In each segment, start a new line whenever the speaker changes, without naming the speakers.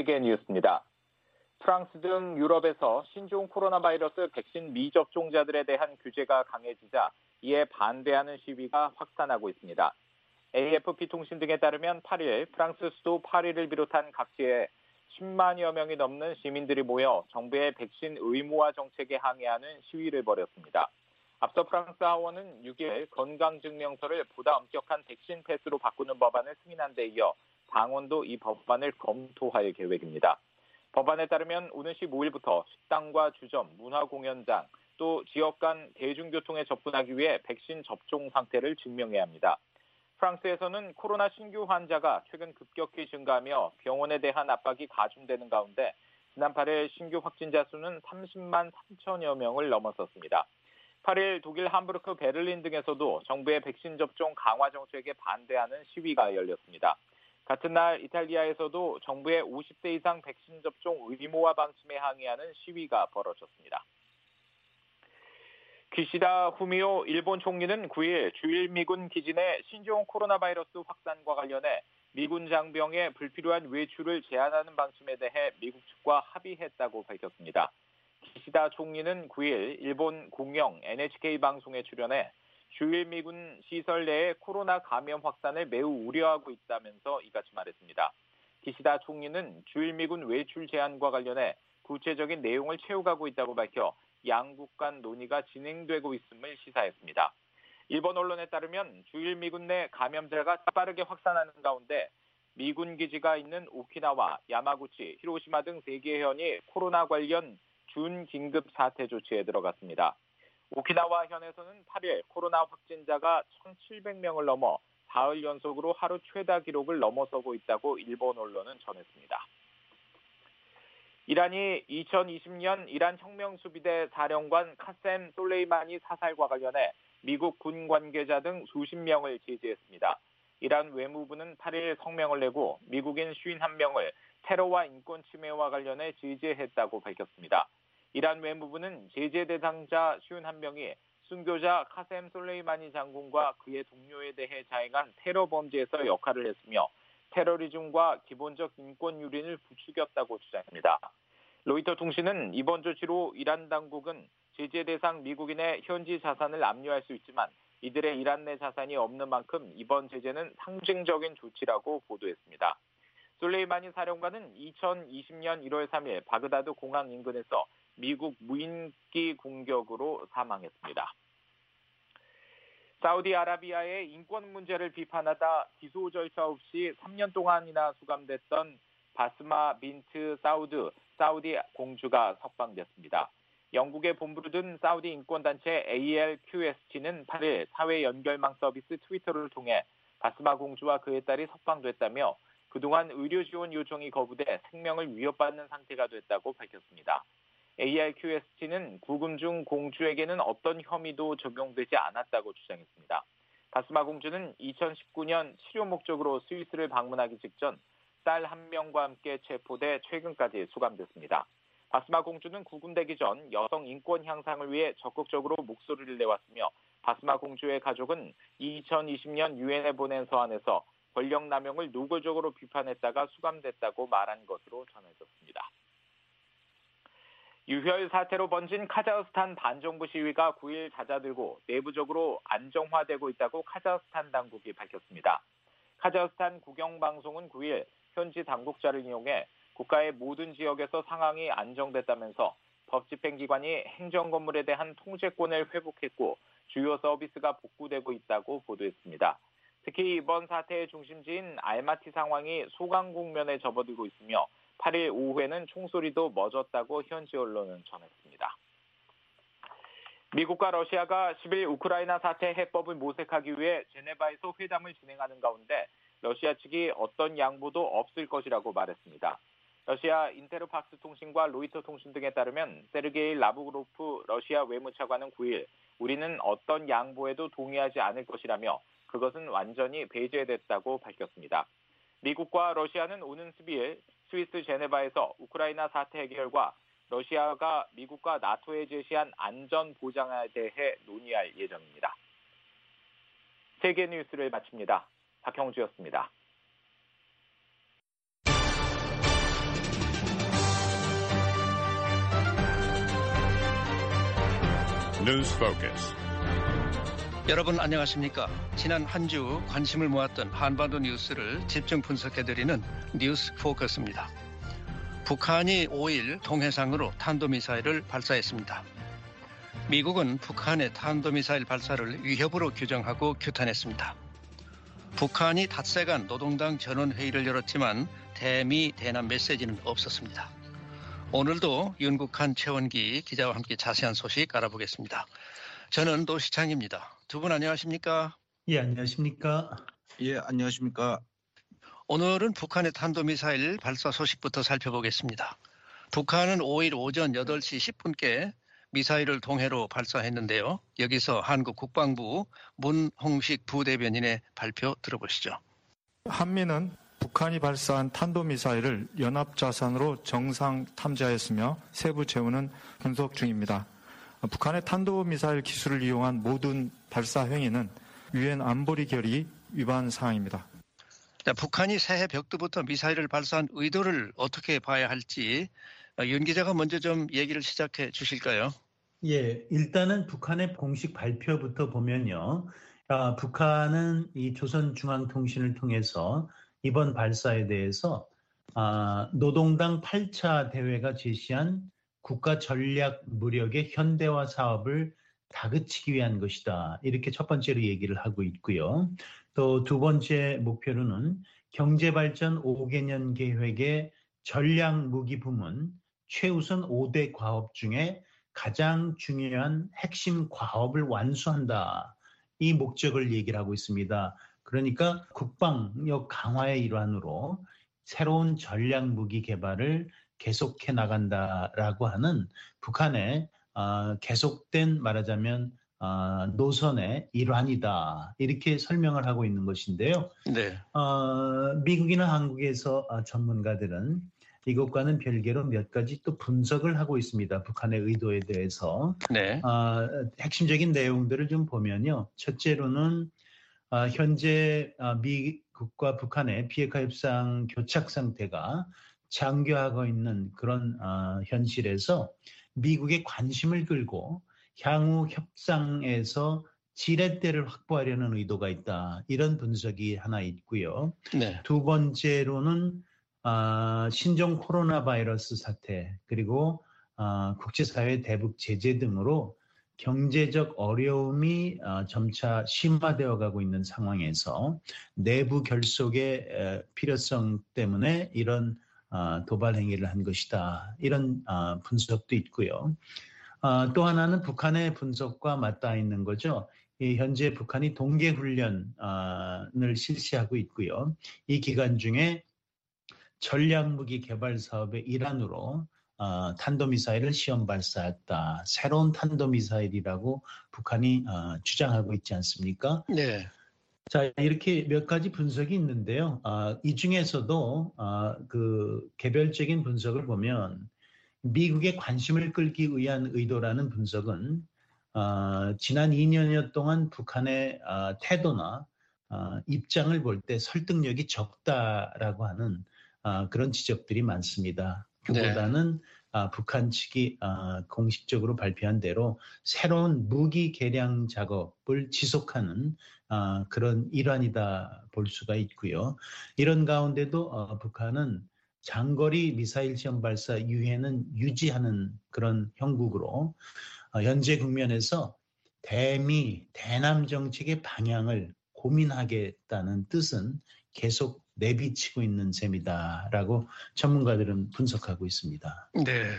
세계 뉴스입니다. 프랑스 등 유럽에서 신종 코로나 바이러스 백신 미접종자들에 대한 규제가 강해지자 이에 반대하는 시위가 확산하고 있습니다. AFP 통신 등에 따르면 8일 프랑스 수도 파리를 비롯한 각지에 10만여 명이 넘는 시민들이 모여 정부의 백신 의무화 정책에 항의하는 시위를 벌였습니다. 앞서 프랑스 하원은 6일 건강증명서를 보다 엄격한 백신 패스로 바꾸는 법안을 승인한 데 이어 당원도 이 법안을 검토할 계획입니다. 법안에 따르면 오는 15일부터 식당과 주점, 문화공연장, 또 지역 간 대중교통에 접근하기 위해 백신 접종 상태를 증명해야 합니다. 프랑스에서는 코로나 신규 환자가 최근 급격히 증가하며 병원에 대한 압박이 가중되는 가운데 지난 8일 신규 확진자 수는 30만 3천여 명을 넘어섰습니다. 8일 독일 함부르크, 베를린 등에서도 정부의 백신 접종 강화 정책에 반대하는 시위가 열렸습니다. 같은 날 이탈리아에서도 정부의 50대 이상 백신 접종 의무화 방침에 항의하는 시위가 벌어졌습니다. 기시다 후미오 일본 총리는 9일 주일 미군 기지 내 신종 코로나 바이러스 확산과 관련해 미군 장병의 불필요한 외출을 제한하는 방침에 대해 미국 측과 합의했다고 밝혔습니다. 기시다 총리는 9일 일본 공영 NHK 방송에 출연해 주일 미군 시설 내의 코로나 감염 확산을 매우 우려하고 있다면서 이같이 말했습니다. 기시다 총리는 주일 미군 외출 제한과 관련해 구체적인 내용을 채워가고 있다고 밝혀 양국 간 논의가 진행되고 있음을 시사했습니다. 일본 언론에 따르면 주일 미군 내 감염자가 빠르게 확산하는 가운데 미군 기지가 있는 오키나와, 야마구치, 히로시마 등 3개 현이 코로나 관련 준긴급 사태 조치에 들어갔습니다. 오키나와 현에서는 8일 코로나 확진자가 1,700명을 넘어 사흘 연속으로 하루 최다 기록을 넘어서고 있다고 일본 언론은 전했습니다. 이란이 2020년 이란 혁명수비대 사령관 카셈 솔레이마니 사살과 관련해 미국 군 관계자 등 수십 명을 제지했습니다. 이란 외무부는 8일 성명을 내고 미국인 51명을 테러와 인권 침해와 관련해 제재했다고 밝혔습니다. 이란 외무부는 제재 대상자 51명이 순교자 카셈 솔레이마니 장군과 그의 동료에 대해 자행한 테러 범죄에서 역할을 했으며 테러리즘과 기본적 인권 유린을 부추겼다고 주장합니다. 로이터 통신은 이번 조치로 이란 당국은 제재 대상 미국인의 현지 자산을 압류할 수 있지만 이들의 이란 내 자산이 없는 만큼 이번 제재는 상징적인 조치라고 보도했습니다. 솔레이마니 사령관은 2020년 1월 3일 바그다드 공항 인근에서 미국 무인기 공격으로 사망했습니다. 사우디아라비아의 인권 문제를 비판하다 기소 절차 없이 3년 동안이나 수감됐던 바스마 빈트 사우디 공주가 석방됐습니다. 영국에 본부를 둔 사우디 인권단체 ALQST는 8일 사회 연결망 서비스 트위터를 통해 바스마 공주와 그의 딸이 석방됐다며 그동안 의료 지원 요청이 거부돼 생명을 위협받는 상태가 됐다고 밝혔습니다. ARQST는 구금 중 공주에게는 어떤 혐의도 적용되지 않았다고 주장했습니다. 바스마 공주는 2019년 치료 목적으로 스위스를 방문하기 직전 딸 1명과 함께 체포돼 최근까지 수감됐습니다. 바스마 공주는 구금되기 전 여성 인권 향상을 위해 적극적으로 목소리를 내왔으며 바스마 공주의 가족은 2020년 유엔에 보낸 서한에서 권력 남용을 노골적으로 비판했다가 수감됐다고 말한 것으로 전해졌습니다. 유혈 사태로 번진 카자흐스탄 반정부 시위가 9일 잦아들고 내부적으로 안정화되고 있다고 카자흐스탄 당국이 밝혔습니다. 카자흐스탄 국영방송은 9일 현지 당국자를 인용해 국가의 모든 지역에서 상황이 안정됐다면서 법집행기관이 행정건물에 대한 통제권을 회복했고 주요 서비스가 복구되고 있다고 보도했습니다. 특히 이번 사태의 중심지인 알마티 상황이 소강 국면에 접어들고 있으며 8일 오후에는 총소리도 멎었다고 현지 언론은 전했습니다. 미국과 러시아가 10일 우크라이나 사태 해법을 모색하기 위해 제네바에서 회담을 진행하는 가운데 러시아 측이 어떤 양보도 없을 것이라고 말했습니다. 러시아 인테르팍스 통신과 로이터 통신 등에 따르면 세르게이 라브로프 러시아 외무차관은 9일 우리는 어떤 양보에도 동의하지 않을 것이라며 그것은 완전히 배제됐다고 밝혔습니다. 미국과 러시아는 오는 12일 스위스 제네바에서 우크라이나 사태 해결과 러시아가 미국과 나토에 제시한 안전 보장에 대해 논의할 예정입니다. 세계 뉴스를 마칩니다. 박형주였습니다.
News Focus.
여러분 안녕하십니까? 지난 한 주 관심을 모았던 한반도 뉴스를 집중 분석해드리는 뉴스 포커스입니다. 북한이 5일 동해상으로 탄도미사일을 발사했습니다. 미국은 북한의 탄도미사일 발사를 위협으로 규정하고 규탄했습니다. 북한이 닷새간 노동당 전원회의를 열었지만 대미 대남 메시지는 없었습니다. 오늘도 윤국한 최원기 기자와 함께 자세한 소식 알아보겠습니다. 저는 노시창입니다. 두 분 안녕하십니까?
예, 안녕하십니까?
예, 안녕하십니까?
오늘은 북한의 탄도미사일 발사 소식부터 살펴보겠습니다. 북한은 5일 오전 8시 10분께 미사일을 동해로 발사했는데요. 여기서 한국 국방부 문홍식 부대변인의 발표 들어보시죠.
한미는 북한이 발사한 탄도미사일을 연합자산으로 정상 탐지하였으며 세부 재원은 분석 중입니다. 북한의 탄도미사일 기술을 이용한 모든 발사 행위는 유엔 안보리 결의 위반 사항입니다.
북한이 새해 벽두부터 미사일을 발사한 의도를 어떻게 봐야 할지 윤 기자가 먼저 좀 얘기를 시작해 주실까요?
예, 일단은 북한의 공식 발표부터 보면요. 북한은 이 조선중앙통신을 통해서 이번 발사에 대해서 노동당 8차 대회가 제시한 국가 전략 무력의 현대화 사업을 다그치기 위한 것이다. 이렇게 첫 번째로 얘기를 하고 있고요. 또 두 번째 목표로는 경제발전 5개년 계획의 전략 무기 부문 최우선 5대 과업 중에 가장 중요한 핵심 과업을 완수한다. 이 목적을 얘기를 하고 있습니다. 그러니까 국방력 강화의 일환으로 새로운 전략 무기 개발을 계속해 나간다라고 하는 북한의 계속된 말하자면 노선의 일환이다. 이렇게 설명을 하고 있는 것인데요.
네.
미국이나 한국에서 전문가들은 이것과는 별개로 몇 가지 또 분석을 하고 있습니다. 북한의 의도에 대해서.
네.
핵심적인 내용들을 좀 보면요. 첫째로는 현재 미국과 북한의 비핵화 협상 교착 상태가 장기화하고 있는 그런 현실에서 미국의 관심을 끌고 향후 협상에서 지렛대를 확보하려는 의도가 있다. 이런 분석이 하나 있고요.
네.
두 번째로는 신종 코로나 바이러스 사태 그리고 국제사회 대북 제재 등으로 경제적 어려움이 점차 심화되어 가고 있는 상황에서 내부 결속의 필요성 때문에 이런 도발 행위를 한 것이다. 이런 분석도 있고요. 또 하나는 북한의 분석과 맞닿아 있는 거죠. 현재 북한이 동계훈련을 실시하고 있고요. 이 기간 중에 전략무기 개발 사업의 일환으로 탄도미사일을 시험 발사했다. 새로운 탄도미사일이라고 북한이 주장하고 있지 않습니까?
네.
자, 이렇게 몇 가지 분석이 있는데요. 이 중에서도 그 개별적인 분석을 보면 미국의 관심을 끌기 위한 의도라는 분석은 지난 2년여 동안 북한의 태도나 입장을 볼 때 설득력이 적다라고 하는 그런 지적들이 많습니다. 그보다는 북한 측이 공식적으로 발표한 대로 새로운 무기 개량 작업을 지속하는 그런 일환이다 볼 수가 있고요. 이런 가운데도 북한은 장거리 미사일 시험 발사 유해는 유지하는 그런 형국으로 현재 국면에서 대미, 대남 정책의 방향을 고민하겠다는 뜻은 계속 내비치고 있는 셈이다라고 전문가들은 분석하고 있습니다.
네.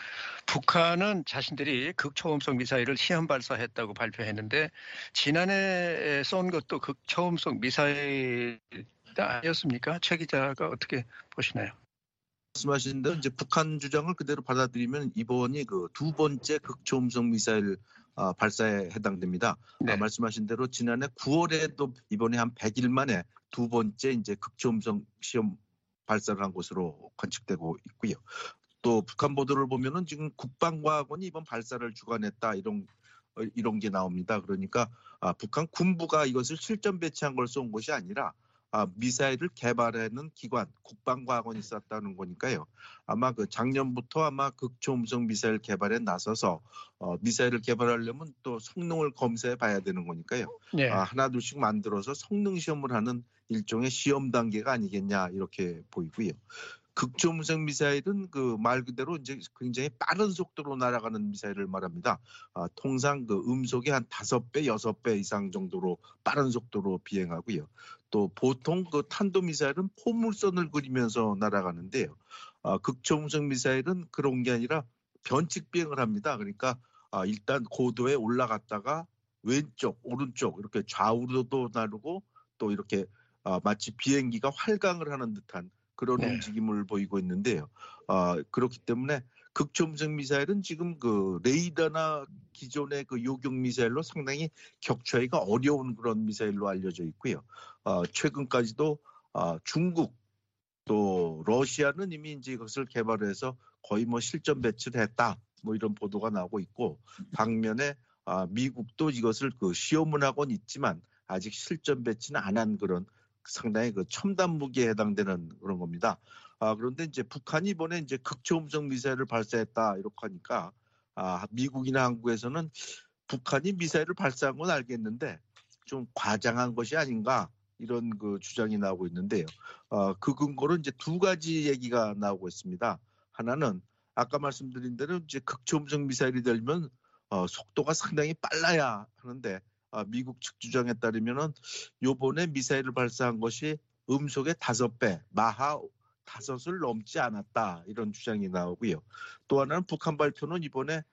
북한은 자신들이 극초음속 미사일을 시험 발사했다고 발표했는데 지난해 쏜 것도 극초음속 미사일 아니었습니까? 최 기자가 어떻게 보시나요?
말씀하신 대로 이제 북한 주장을 그대로 받아들이면 이번이 그 두 번째 극초음속 미사일 발사에 해당됩니다.
네.
말씀하신 대로 지난해 9월에도 이번에 한 100일 만에 두 번째 이제 극초음속 시험 발사를 한 것으로 관측되고 있고요. 또 북한 보도를 보면은 지금 국방과학원이 이번 발사를 주관했다 이런 게 나옵니다. 그러니까 북한 군부가 이것을 실전 배치한 걸 쏜 것이 아니라 미사일을 개발하는 기관, 국방과학원이 있었다는 거니까요. 아마 그 작년부터 아마 극초음속 미사일 개발에 나서서 미사일을 개발하려면 또 성능을 검사해 봐야 되는 거니까요.
네.
하나둘씩 만들어서 성능 시험을 하는 일종의 시험 단계가 아니겠냐 이렇게 보이고요. 극초음속 미사일은 그 말 그대로 이제 굉장히 빠른 속도로 날아가는 미사일을 말합니다. 통상 그 음속의 한 5배, 6배 이상 정도로 빠른 속도로 비행하고요. 또 보통 그 탄도미사일은 포물선을 그리면서 날아가는데요. 극초음속 미사일은 그런 게 아니라 변칙 비행을 합니다. 그러니까 일단 고도에 올라갔다가 왼쪽, 오른쪽 이렇게 좌우로도 나르고 또 이렇게 마치 비행기가 활강을 하는 듯한 그런
네.
움직임을 보이고 있는데요. 그렇기 때문에 극초음속 미사일은 지금 그 레이더나 기존의 그 요격 미사일로 상당히 격추하기가 어려운 그런 미사일로 알려져 있고요. 최근까지도 중국 또 러시아는 이미 이제 이것을 개발해서 거의 뭐 실전 배치를 했다. 뭐 이런 보도가 나오고 있고 반면에 미국도 이것을 그 시험을 하고는 있지만 아직 실전 배치는 안 한 그런 상당히 그 첨단 무기에 해당되는 그런 겁니다. 그런데 이제 북한이 이번에 이제 극초음속 미사일을 발사했다 이렇게 하니까 미국이나 한국에서는 북한이 미사일을 발사한 건 알겠는데 좀 과장한 것이 아닌가 이런 그 주장이 나오고 있는데요. 그 근거로 이제 두 가지 얘기가 나오고 있습니다. 하나는 아까 말씀드린 대로 이제 극초음속 미사일이 되면 속도가 상당히 빨라야 하는데 미국 측 주장에 따르면은 요번에 미사일을 발사한 것이 음속의 5배, 마하 5을 넘지 않았다 이런 주장이 나오고요. 또 하나는 북한 발표는 이번에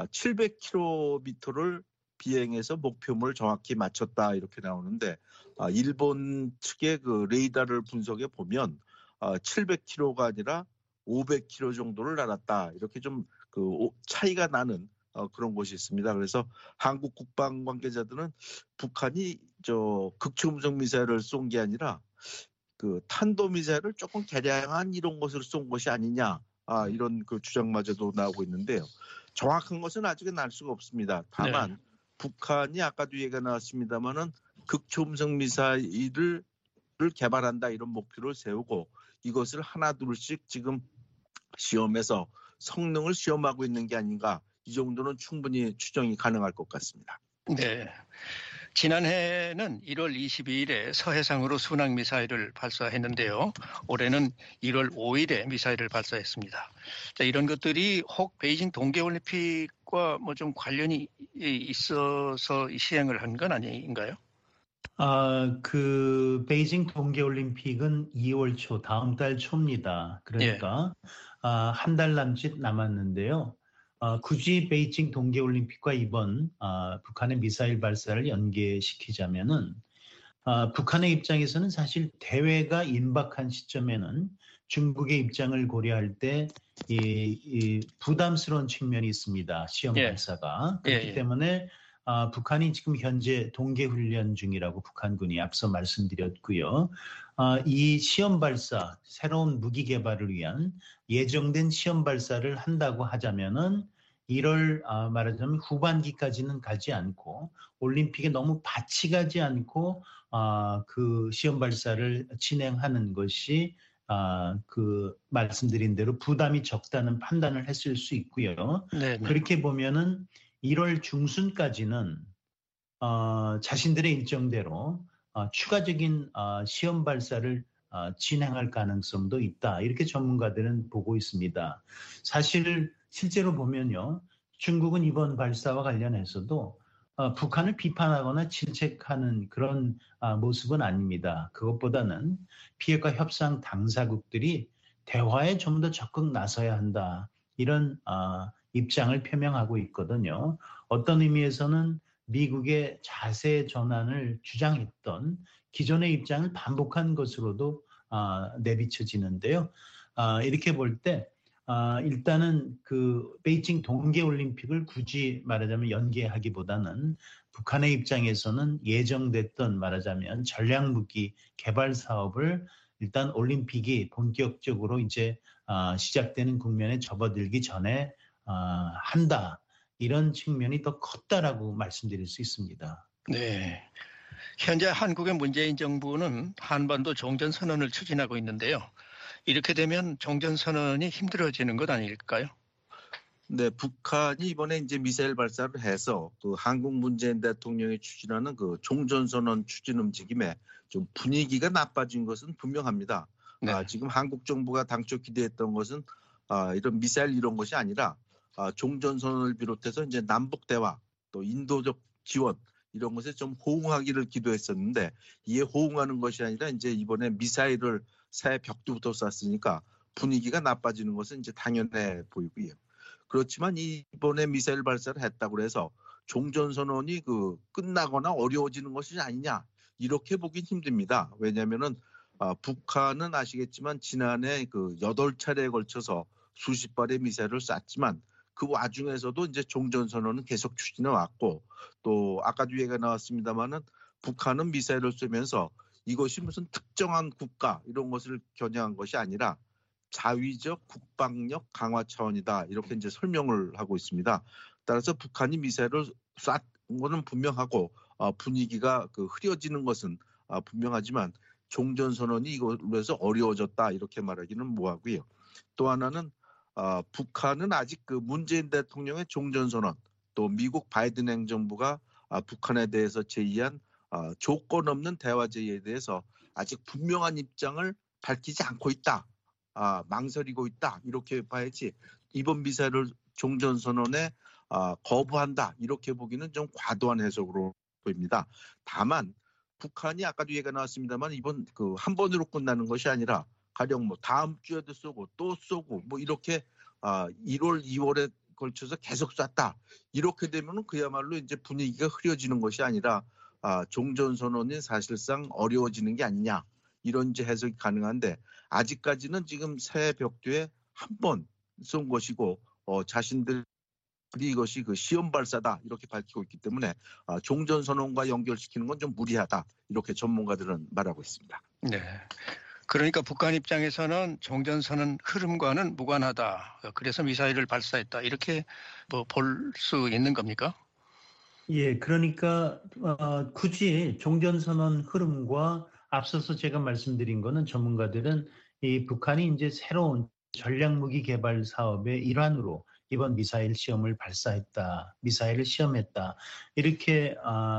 700km를 비행해서 목표물을 정확히 맞췄다 이렇게 나오는데 일본 측의 그 레이더를 분석해 보면 700km가 아니라 500km 정도를 날았다 이렇게 좀 그 차이가 나는 그런 것이 있습니다. 그래서 한국 국방 관계자들은 북한이 극초음속 미사일을 쏜 게 아니라 그 탄도 미사일을 조금 개량한 이런 것을 쏜 것이 아니냐 이런 그 주장마저도 나오고 있는데요. 정확한 것은 아직은 알 수가 없습니다. 다만 북한이 아까도 얘기가 나왔습니다만은 극초음속 미사일을 개발한다 이런 목표를 세우고 이것을 하나둘씩 지금 시험에서 성능을 시험하고 있는 게 아닌가 이 정도는 충분히 추정이 가능할 것 같습니다.
네. 지난해는 1월 22일에 서해상으로 순항미사일을 발사했는데요. 올해는 1월 5일에 미사일을 발사했습니다. 자, 이런 것들이 혹 베이징 동계올림픽과 뭐 좀 관련이 있어서 시행을 한 건 아닌가요?
그 베이징 동계올림픽은 2월 초, 다음 달 초입니다. 그러니까 한 달 남짓 남았는데요. 굳이 베이징 동계올림픽과 이번 북한의 미사일 발사를 연계시키자면은 북한의 입장에서는 사실 대회가 임박한 시점에는 중국의 입장을 고려할 때 이 부담스러운 측면이 있습니다. 시험 발사가. 그렇기 때문에 북한이 지금 현재 동계훈련 중이라고 북한군이 앞서 말씀드렸고요. 이 시험 발사, 새로운 무기 개발을 위한 예정된 시험 발사를 한다고 하자면은 1월 말하자면 후반기까지는 가지 않고 올림픽에 너무 같이 가지 않고 그 시험 발사를 진행하는 것이 그 말씀드린 대로 부담이 적다는 판단을 했을 수 있고요. 네네. 그렇게 보면은 1월 중순까지는 자신들의 일정대로 추가적인 시험 발사를 진행할 가능성도 있다. 이렇게 전문가들은 보고 있습니다. 사실 실제로 보면요. 중국은 이번 발사와 관련해서도 북한을 비판하거나 질책하는 그런 모습은 아닙니다. 그것보다는 피해가 협상 당사국들이 대화에 좀 더 적극 나서야 한다. 이런 입장을 표명하고 있거든요. 어떤 의미에서는 미국의 자세 전환을 주장했던 기존의 입장을 반복한 것으로도 내비쳐지는데요. 이렇게 볼 때 일단은 그 베이징 동계올림픽을 굳이 말하자면 연계하기보다는 북한의 입장에서는 예정됐던 말하자면 전략무기 개발 사업을 일단 올림픽이 본격적으로 이제 시작되는 국면에 접어들기 전에 한다. 이런 측면이 더 컸다라고 말씀드릴 수 있습니다.
네. 현재 한국의 문재인 정부는 한반도 종전선언을 추진하고 있는데요. 이렇게 되면 종전선언이 힘들어지는 것 아닐까요?
네, 북한이 이번에 이제 미사일 발사를 해서 그 한국 문재인 대통령이 추진하는 그 종전선언 추진 움직임에 좀 분위기가 나빠진 것은 분명합니다.
네.
지금 한국 정부가 당초 기대했던 것은 이런 미사일 이런 것이 아니라 종전선언을 비롯해서 이제 남북 대화 또 인도적 지원 이런 것에 좀 호응하기를 기도했었는데 이에 호응하는 것이 아니라 이제 이번에 미사일을 새 벽두부터 쐈으니까 분위기가 나빠지는 것은 이제 당연해 보이고요. 그렇지만 이번에 미사일 발사를 했다고 해서 종전선언이 끝나거나 어려워지는 것이 아니냐 이렇게 보긴 힘듭니다. 왜냐하면은 북한은 아시겠지만 지난해 8차례에 걸쳐서 수십 발의 미사일을 쐈지만 그 와중에서도 이제 종전선언은 계속 추진해 왔고 또 아까도 얘기가 나왔습니다마는 북한은 미사일을 쏘면서 이것이 무슨 특정한 국가 이런 것을 겨냥한 것이 아니라 자위적 국방력 강화 차원이다 이렇게 이제 설명을 하고 있습니다. 따라서 북한이 미사일을 쐈는 것은 분명하고 분위기가 흐려지는 것은 분명하지만 종전선언이 이걸로 해서 어려워졌다 이렇게 말하기는 뭐하고요. 또 하나는 북한은 아직 문재인 대통령의 종전선언 또 미국 바이든 행정부가 북한에 대해서 제의한 조건 없는 대화 제의에 대해서 아직 분명한 입장을 밝히지 않고 있다. 망설이고 있다 이렇게 봐야지 이번 미사일을 종전선언에 거부한다 이렇게 보기는 좀 과도한 해석으로 보입니다. 다만 북한이 아까도 얘기가 나왔습니다만 이번 한 번으로 끝나는 것이 아니라 가령 다음 주에도 쏘고 또 쏘고 이렇게 1월, 2월에 걸쳐서 계속 쐈다 이렇게 되면은 그야말로 이제 분위기가 흐려지는 것이 아니라 종전선언이 사실상 어려워지는 게 아니냐. 이런 이제 해석이 가능한데 아직까지는 지금 새 벽두에 한 번 쏜 것이고 자신들이 이것이 시험 발사다 이렇게 밝히고 있기 때문에 종전선언과 연결시키는 건 좀 무리하다 이렇게 전문가들은 말하고 있습니다.
네. 그러니까 북한 입장에서는 종전선언 흐름과는 무관하다. 그래서 미사일을 발사했다. 이렇게 볼 수 있는 겁니까?
예, 그러니까 굳이 종전선언 흐름과 앞서서 제가 말씀드린 거는 전문가들은 이 북한이 이제 새로운 전략무기 개발 사업의 일환으로 이번 미사일 시험을 발사했다, 미사일을 시험했다 이렇게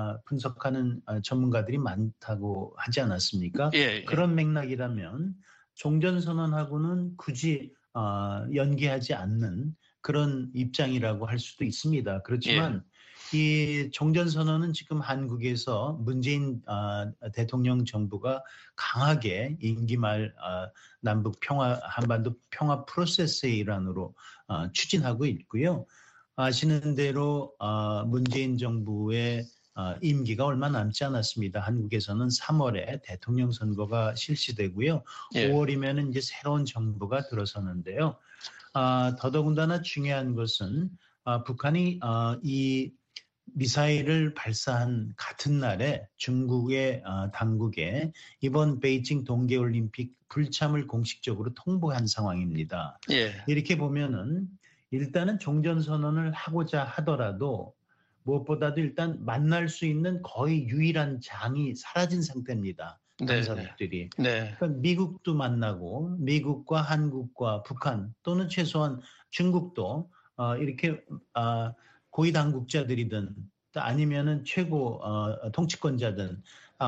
분석하는 전문가들이 많다고 하지 않았습니까?
예.
그런 맥락이라면 종전선언하고는 굳이 연계하지 않는 그런 입장이라고 할 수도 있습니다. 그렇지만 이 종전선언은 지금 한국에서 문재인 대통령 정부가 강하게 임기 말 남북 평화, 한반도 평화 프로세스의 일환으로 추진하고 있고요. 아시는 대로 문재인 정부의 임기가 얼마 남지 않았습니다. 한국에서는 3월에 대통령 선거가 실시되고요. 5월이면 이제 새로운 정부가 들어서는데요. 더더군다나 중요한 것은 북한이 이 미사일을 발사한 같은 날에 중국의 당국에 이번 베이징 동계올림픽 불참을 공식적으로 통보한 상황입니다. 이렇게 보면은 일단은 종전선언을 하고자 하더라도 무엇보다도 일단 만날 수 있는 거의 유일한 장이 사라진 상태입니다. 당사국들이. 그러니까 미국도 만나고 미국과 한국과 북한 또는 최소한 중국도 이렇게 고위 당국자들이든 아니면은 최고 통치권자든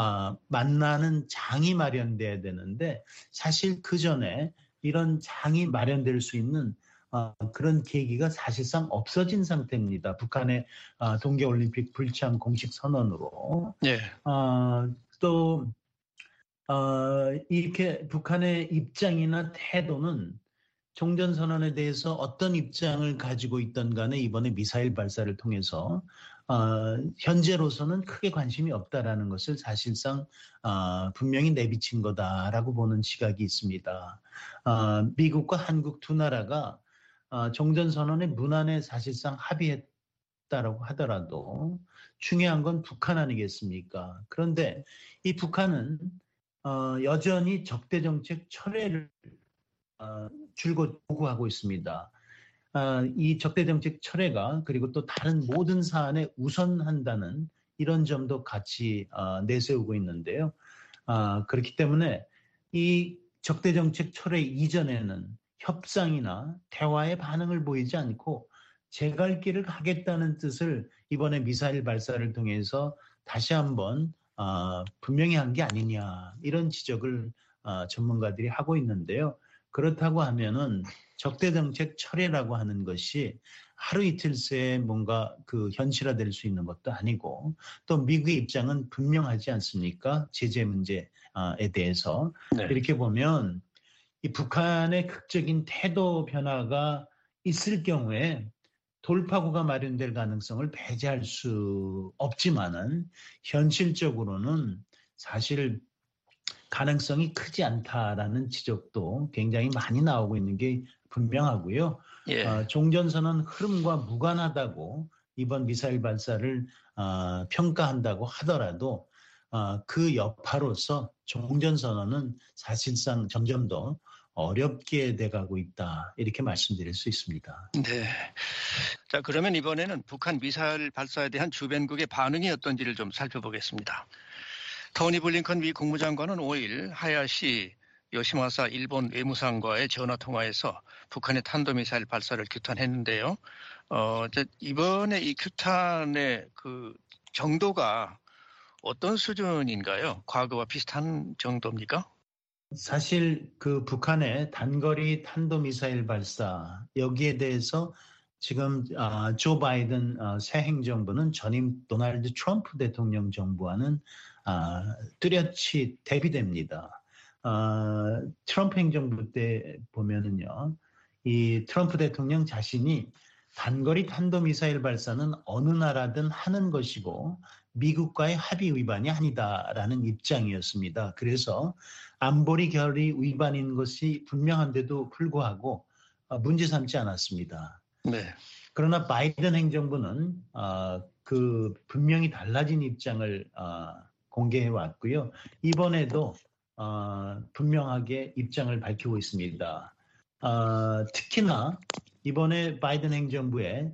만나는 장이 마련돼야 되는데 사실 그 전에 이런 장이 마련될 수 있는 그런 계기가 사실상 없어진 상태입니다. 북한의 동계올림픽 불참 공식 선언으로. 또 이렇게 북한의 입장이나 태도는 종전선언에 대해서 어떤 입장을 가지고 있던 간에 이번에 미사일 발사를 통해서 현재로서는 크게 관심이 없다라는 것을 사실상 분명히 내비친 거다라고 보는 시각이 있습니다. 미국과 한국 두 나라가 종전선언의 문안에 사실상 합의했다라고 하더라도 중요한 건 북한 아니겠습니까? 그런데 이 북한은 여전히 적대정책 철회를 줄곧 요구하고 있습니다. 이 적대정책 철회가 그리고 또 다른 모든 사안에 우선한다는 이런 점도 같이 내세우고 있는데요. 그렇기 때문에 이 적대정책 철회 이전에는 협상이나 대화의 반응을 보이지 않고 제 갈 길을 가겠다는 뜻을 이번에 미사일 발사를 통해서 다시 한번 분명히 한 게 아니냐 이런 지적을 전문가들이 하고 있는데요. 그렇다고 하면은 적대정책 철회라고 하는 것이 하루 이틀 새에 뭔가 그 현실화될 수 있는 것도 아니고 또 미국의 입장은 분명하지 않습니까? 제재 문제에 대해서.
네.
이렇게 보면 이 북한의 극적인 태도 변화가 있을 경우에 돌파구가 마련될 가능성을 배제할 수 없지만은 현실적으로는 사실 가능성이 크지 않다라는 지적도 굉장히 많이 나오고 있는 게 분명하고요.
예.
종전선언 흐름과 무관하다고 이번 미사일 발사를 평가한다고 하더라도 그 여파로서 종전선언은 사실상 점점 더 어렵게 돼가고 있다 이렇게 말씀드릴 수 있습니다.
네. 자, 그러면 이번에는 북한 미사일 발사에 대한 주변국의 반응이 어떤지를 좀 살펴보겠습니다. 토니 블링컨 미 국무장관은 5일 하야시 요시마사 일본 외무상과의 전화 통화에서 북한의 탄도미사일 발사를 규탄했는데요. 이번에 이 규탄의 그 정도가 어떤 수준인가요? 과거와 비슷한 정도입니까?
사실 그 북한의 단거리 탄도미사일 발사 여기에 대해서 지금 조 바이든 새 행정부는 전임 도널드 트럼프 대통령 정부와는 뚜렷이 대비됩니다. 트럼프 행정부 때 보면은요, 이 트럼프 대통령 자신이 단거리 탄도미사일 발사는 어느 나라든 하는 것이고 미국과의 합의 위반이 아니다라는 입장이었습니다. 그래서 안보리 결의 위반인 것이 분명한데도 불구하고 문제 삼지 않았습니다.
네.
그러나 바이든 행정부는 그 분명히 달라진 입장을 공개해 왔고요. 이번에도 분명하게 입장을 밝히고 있습니다. 특히나 이번에 바이든 행정부의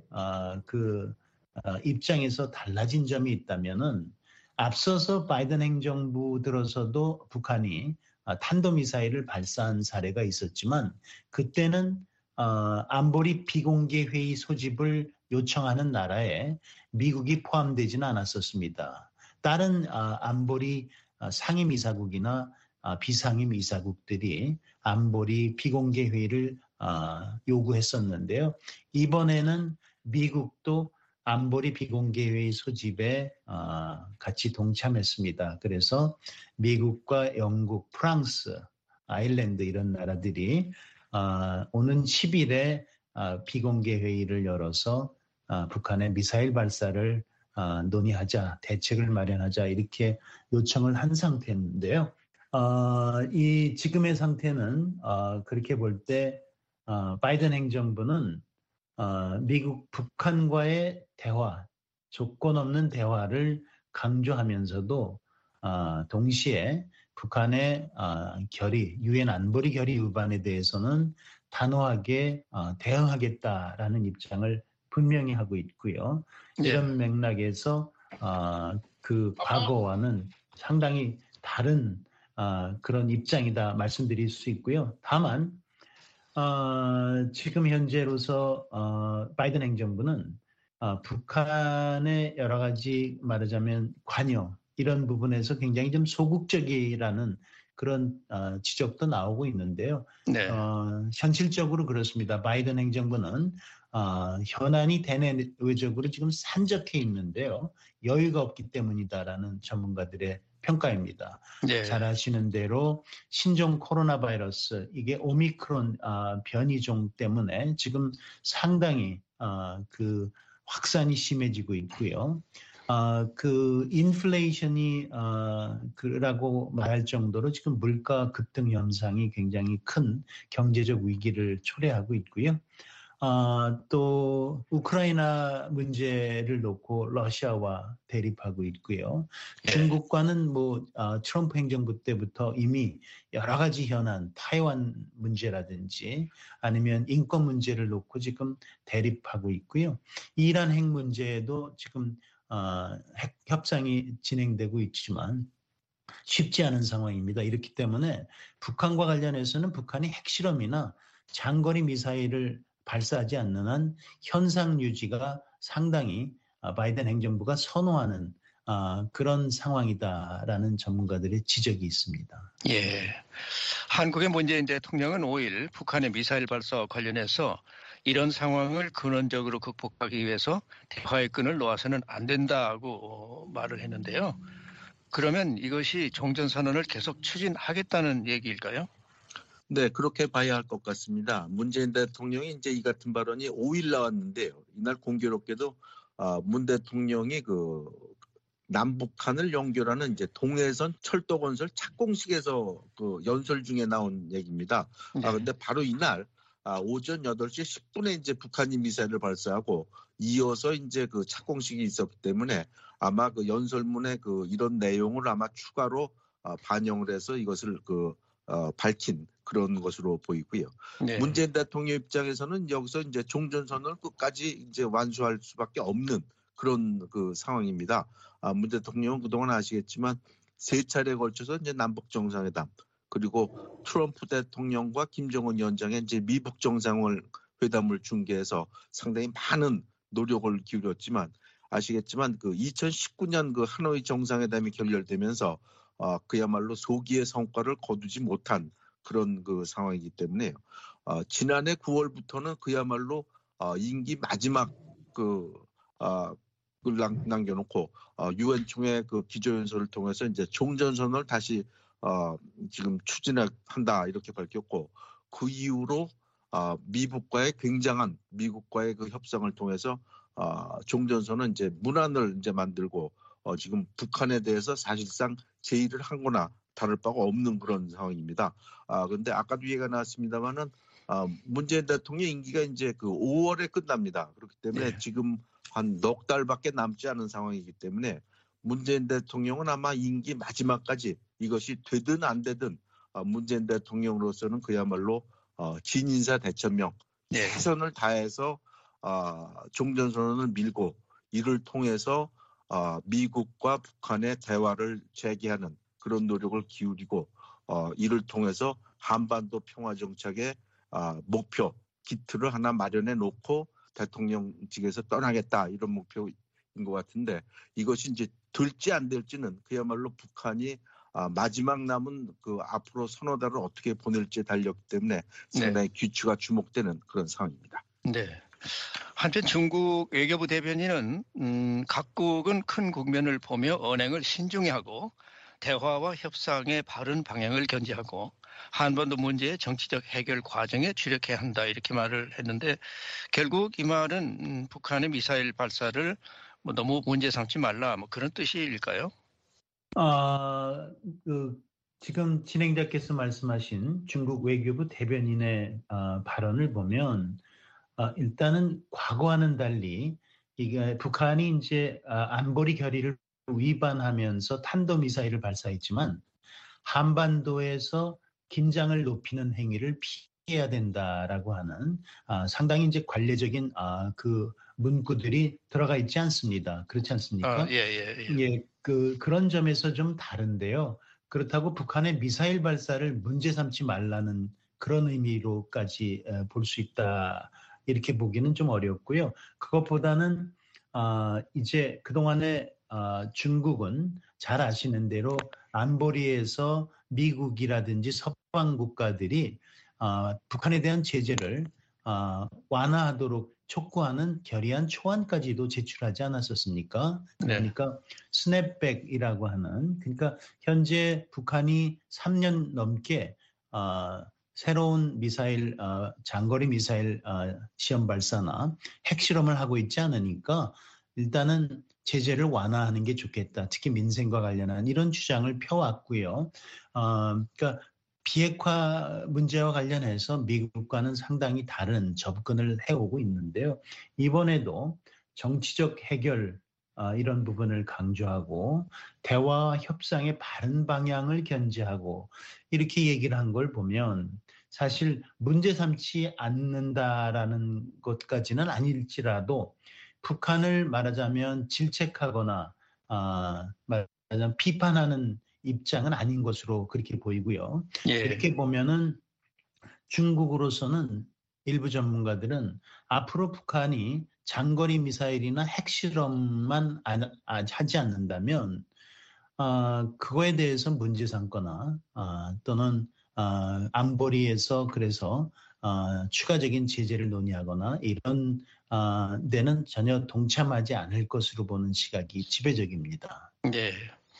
입장에서 달라진 점이 있다면은 앞서서 바이든 행정부 들어서도 북한이 탄도미사일을 발사한 사례가 있었지만 그때는 안보리 비공개 회의 소집을 요청하는 나라에 미국이 포함되지는 않았었습니다. 다른 안보리 상임이사국이나 비상임이사국들이 안보리 비공개 회의를 요구했었는데요. 이번에는 미국도 안보리 비공개 회의 소집에 같이 동참했습니다. 그래서 미국과 영국, 프랑스, 아일랜드 이런 나라들이 오는 10일에 비공개 회의를 열어서 북한의 미사일 발사를 논의하자, 대책을 마련하자 이렇게 요청을 한 상태인데요. 이 지금의 상태는 그렇게 볼 때 바이든 행정부는 미국 북한과의 대화, 조건 없는 대화를 강조하면서도 동시에 북한의 결의, 유엔 안보리 결의 위반에 대해서는 단호하게 대응하겠다라는 입장을 분명히 하고 있고요. 이런 맥락에서 그 과거와는 상당히 다른 그런 입장이다 말씀드릴 수 있고요. 다만 지금 현재로서 바이든 행정부는 북한의 여러 가지 말하자면 관여 이런 부분에서 굉장히 좀 소극적이라는 그런 지적도 나오고 있는데요.
네.
현실적으로 그렇습니다. 바이든 행정부는 현안이 대내외적으로 지금 산적해 있는데요. 여유가 없기 때문이다라는 전문가들의 평가입니다.
네.
잘 아시는 대로 신종 코로나 바이러스 이게 오미크론 변이종 때문에 지금 상당히 그 확산이 심해지고 있고요. 그 인플레이션이 그라고 말할 정도로 지금 물가 급등 현상이 굉장히 큰 경제적 위기를 초래하고 있고요. 또 우크라이나 문제를 놓고 러시아와 대립하고 있고요. 중국과는 뭐 트럼프 행정부 때부터 이미 여러 가지 현안, 타이완 문제라든지 아니면 인권 문제를 놓고 지금 대립하고 있고요. 이란 핵 문제에도 지금 협상이 진행되고 있지만 쉽지 않은 상황입니다. 이렇기 때문에 북한과 관련해서는 북한이 핵실험이나 장거리 미사일을 발사하지 않는 한 현상 유지가 상당히 바이든 행정부가 선호하는 그런 상황이다라는 전문가들의 지적이 있습니다.
예. 한국의 문재인 대통령은 5일 북한의 미사일 발사와 관련해서 이런 상황을 근원적으로 극복하기 위해서 대화의 끈을 놓아서는 안 된다고 말을 했는데요. 그러면 이것이 종전선언을 계속 추진하겠다는 얘기일까요?
네, 그렇게 봐야 할 것 같습니다. 문재인 대통령이 이제 이 같은 발언이 5일 나왔는데요. 이날 공교롭게도 문 대통령이 그 남북한을 연결하는 이제 동해선 철도 건설 착공식에서 그 연설 중에 나온 얘기입니다. 근데 바로 이날 오전 8시 10분에 이제 북한이 미사일을 발사하고 이어서 이제 그 착공식이 있었기 때문에 아마 그 연설문에 그 이런 내용을 아마 추가로 반영을 해서 이것을 밝힌 그런 것으로 보이고요.
네.
문재인 대통령 입장에서는 여기서 이제 종전선언을 끝까지 이제 완수할 수밖에 없는 그런 그 상황입니다. 문 대통령은 그동안 아시겠지만 3차례에 걸쳐서 이제 남북 정상회담 그리고 트럼프 대통령과 김정은 위원장의 이제 미북 정상회담을 중계해서 상당히 많은 노력을 기울였지만 아시겠지만 그 2019년 그 하노이 정상회담이 결렬되면서 그야말로 소기의 성과를 거두지 못한 그런 그 상황이기 때문에 지난해 9월부터는 그야말로 임기 마지막 남겨놓고 유엔 총회 그 기조연설을 통해서 이제 종전선언을 다시 지금 추진한다 이렇게 밝혔고 그 이후로 미국과의 굉장한 미국과의 그 협상을 통해서 종전선언 이제 문안을 이제 만들고 지금 북한에 대해서 사실상 제의를 한 거나 다를 바가 없는 그런 상황입니다. 그런데 아까도 얘기가 나왔습니다만은 문재인 대통령 임기가 이제 그 5월에 끝납니다. 그렇기 때문에 지금 한 넉 달밖에 남지 않은 상황이기 때문에 문재인 대통령은 아마 임기 마지막까지 이것이 되든 안 되든 문재인 대통령으로서는 그야말로 진인사 대천명 최선을 다해서 종전선언을 밀고 이를 통해서 미국과 북한의 대화를 재개하는 그런 노력을 기울이고 이를 통해서 한반도 평화정착의 목표 기틀을 하나 마련해 놓고 대통령직에서 떠나겠다 이런 목표인 것 같은데 이것이 이제 될지 안 될지는 그야말로 북한이 마지막 남은 그 앞으로 서너 달을 어떻게 보낼지에 달렸기 때문에 상당히 귀추가 주목되는 그런 상황입니다.
네. 한편 중국 외교부 대변인은 각국은 큰 국면을 보며 언행을 신중히 하고 대화와 협상의 바른 방향을 견지하고 한반도 문제의 정치적 해결 과정에 주력해야 한다 이렇게 말을 했는데 결국 이 말은 북한의 미사일 발사를 너무 문제 삼지 말라 그런 뜻일까요?
지금 진행자께서 말씀하신 중국 외교부 대변인의 발언을 보면 일단은 과거와는 달리 이게 북한이 이제 안보리 결의를 위반하면서 탄도미사일을 발사했지만 한반도에서 긴장을 높이는 행위를 피해야 된다라고 하는 상당히 이제 관례적인 그 문구들이 들어가 있지 않습니다. 그렇지 않습니까? 예, 그런 점에서 좀 다른데요. 그렇다고 북한의 미사일 발사를 문제 삼지 말라는 그런 의미로까지 볼 수 있다. 이렇게 보기는 좀 어렵고요. 그것보다는 이제 그동안에 중국은 잘 아시는 대로 안보리에서 미국이라든지 서방 국가들이 북한에 대한 제재를 완화하도록 촉구하는 결의안 초안까지도 제출하지 않았었습니까? 그러니까 스냅백이라고 하는 그러니까 현재 북한이 3년 넘게 새로운 미사일, 장거리 미사일 시험 발사나 핵실험을 하고 있지 않으니까 일단은 제재를 완화하는 게 좋겠다. 특히 민생과 관련한 이런 주장을 펴왔고요. 그러니까 비핵화 문제와 관련해서 미국과는 상당히 다른 접근을 해오고 있는데요. 이번에도 정치적 해결 이런 부분을 강조하고 대화와 협상의 바른 방향을 견지하고 이렇게 얘기를 한 걸 보면 사실 문제 삼지 않는다라는 것까지는 아닐지라도 북한을 말하자면 질책하거나 말하자면 비판하는 입장은 아닌 것으로 그렇게 보이고요.
예.
이렇게 보면은 중국으로서는 일부 전문가들은 앞으로 북한이 장거리 미사일이나 핵실험만 하지 않는다면 그거에 대해서 문제 삼거나 또는 안보리에서 그래서 추가적인 제재를 논의하거나 이런 데는 전혀 동참하지 않을 것으로 보는 시각이 지배적입니다.
네.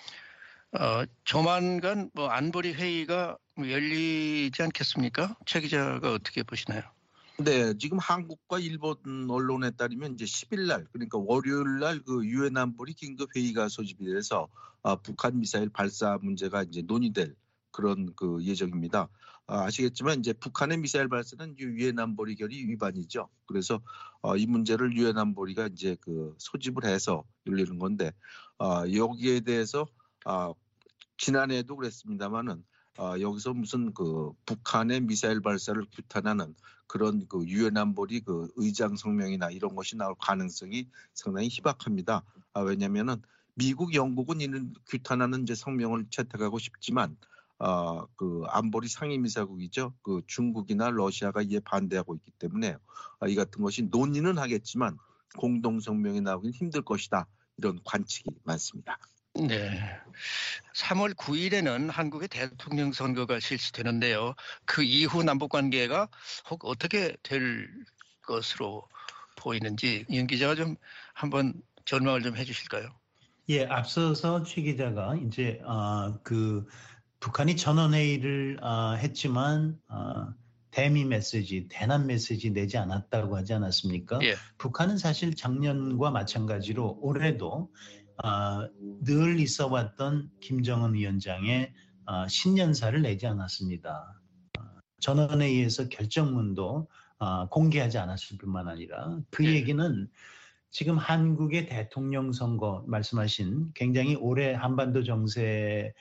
조만간 뭐 안보리 회의가 열리지 않겠습니까? 최 기자가 어떻게 보시나요?
네, 지금 한국과 일본 언론에 따르면 이제 10일 날, 그러니까 월요일 날 그 유엔 안보리 긴급 회의가 소집이 돼서 북한 미사일 발사 문제가 이제 논의될 그런 그 예정입니다. 아시겠지만 이제 북한의 미사일 발사는 유엔 안보리 결의 위반이죠. 그래서 이 문제를 유엔 안보리가 이제 그 소집을 해서 열리는 건데 여기에 대해서 지난해에도 그랬습니다만은 여기서 무슨 그 북한의 미사일 발사를 규탄하는 그런 그 유엔 안보리 그 의장 성명이나 이런 것이 나올 가능성이 상당히 희박합니다. 왜냐하면은 미국, 영국은 이런 규탄하는 이제 성명을 채택하고 싶지만 그 안보리 상임이사국이죠. 그 중국이나 러시아가 이에 반대하고 있기 때문에 이 같은 것이 논의는 하겠지만 공동 성명이 나오긴 힘들 것이다. 이런 관측이 많습니다.
네. 3월 9일에는 한국의 대통령 선거가 실시되는데요. 그 이후 남북 관계가 혹 어떻게 될 것으로 보이는지 윤 기자가 좀 한번 전망을 좀 해주실까요?
예, 앞서서 최 기자가 이제 그 북한이 전원회의를 했지만 대미 메시지, 대남 메시지 내지 않았다고 하지 않았습니까?
예.
북한은 사실 작년과 마찬가지로 올해도 늘 있어왔던 김정은 위원장의 신년사를 내지 않았습니다. 전원회의에서 결정문도 공개하지 않았을 뿐만 아니라 그 얘기는 지금 한국의 대통령 선거 말씀하신 굉장히 올해 한반도 정세를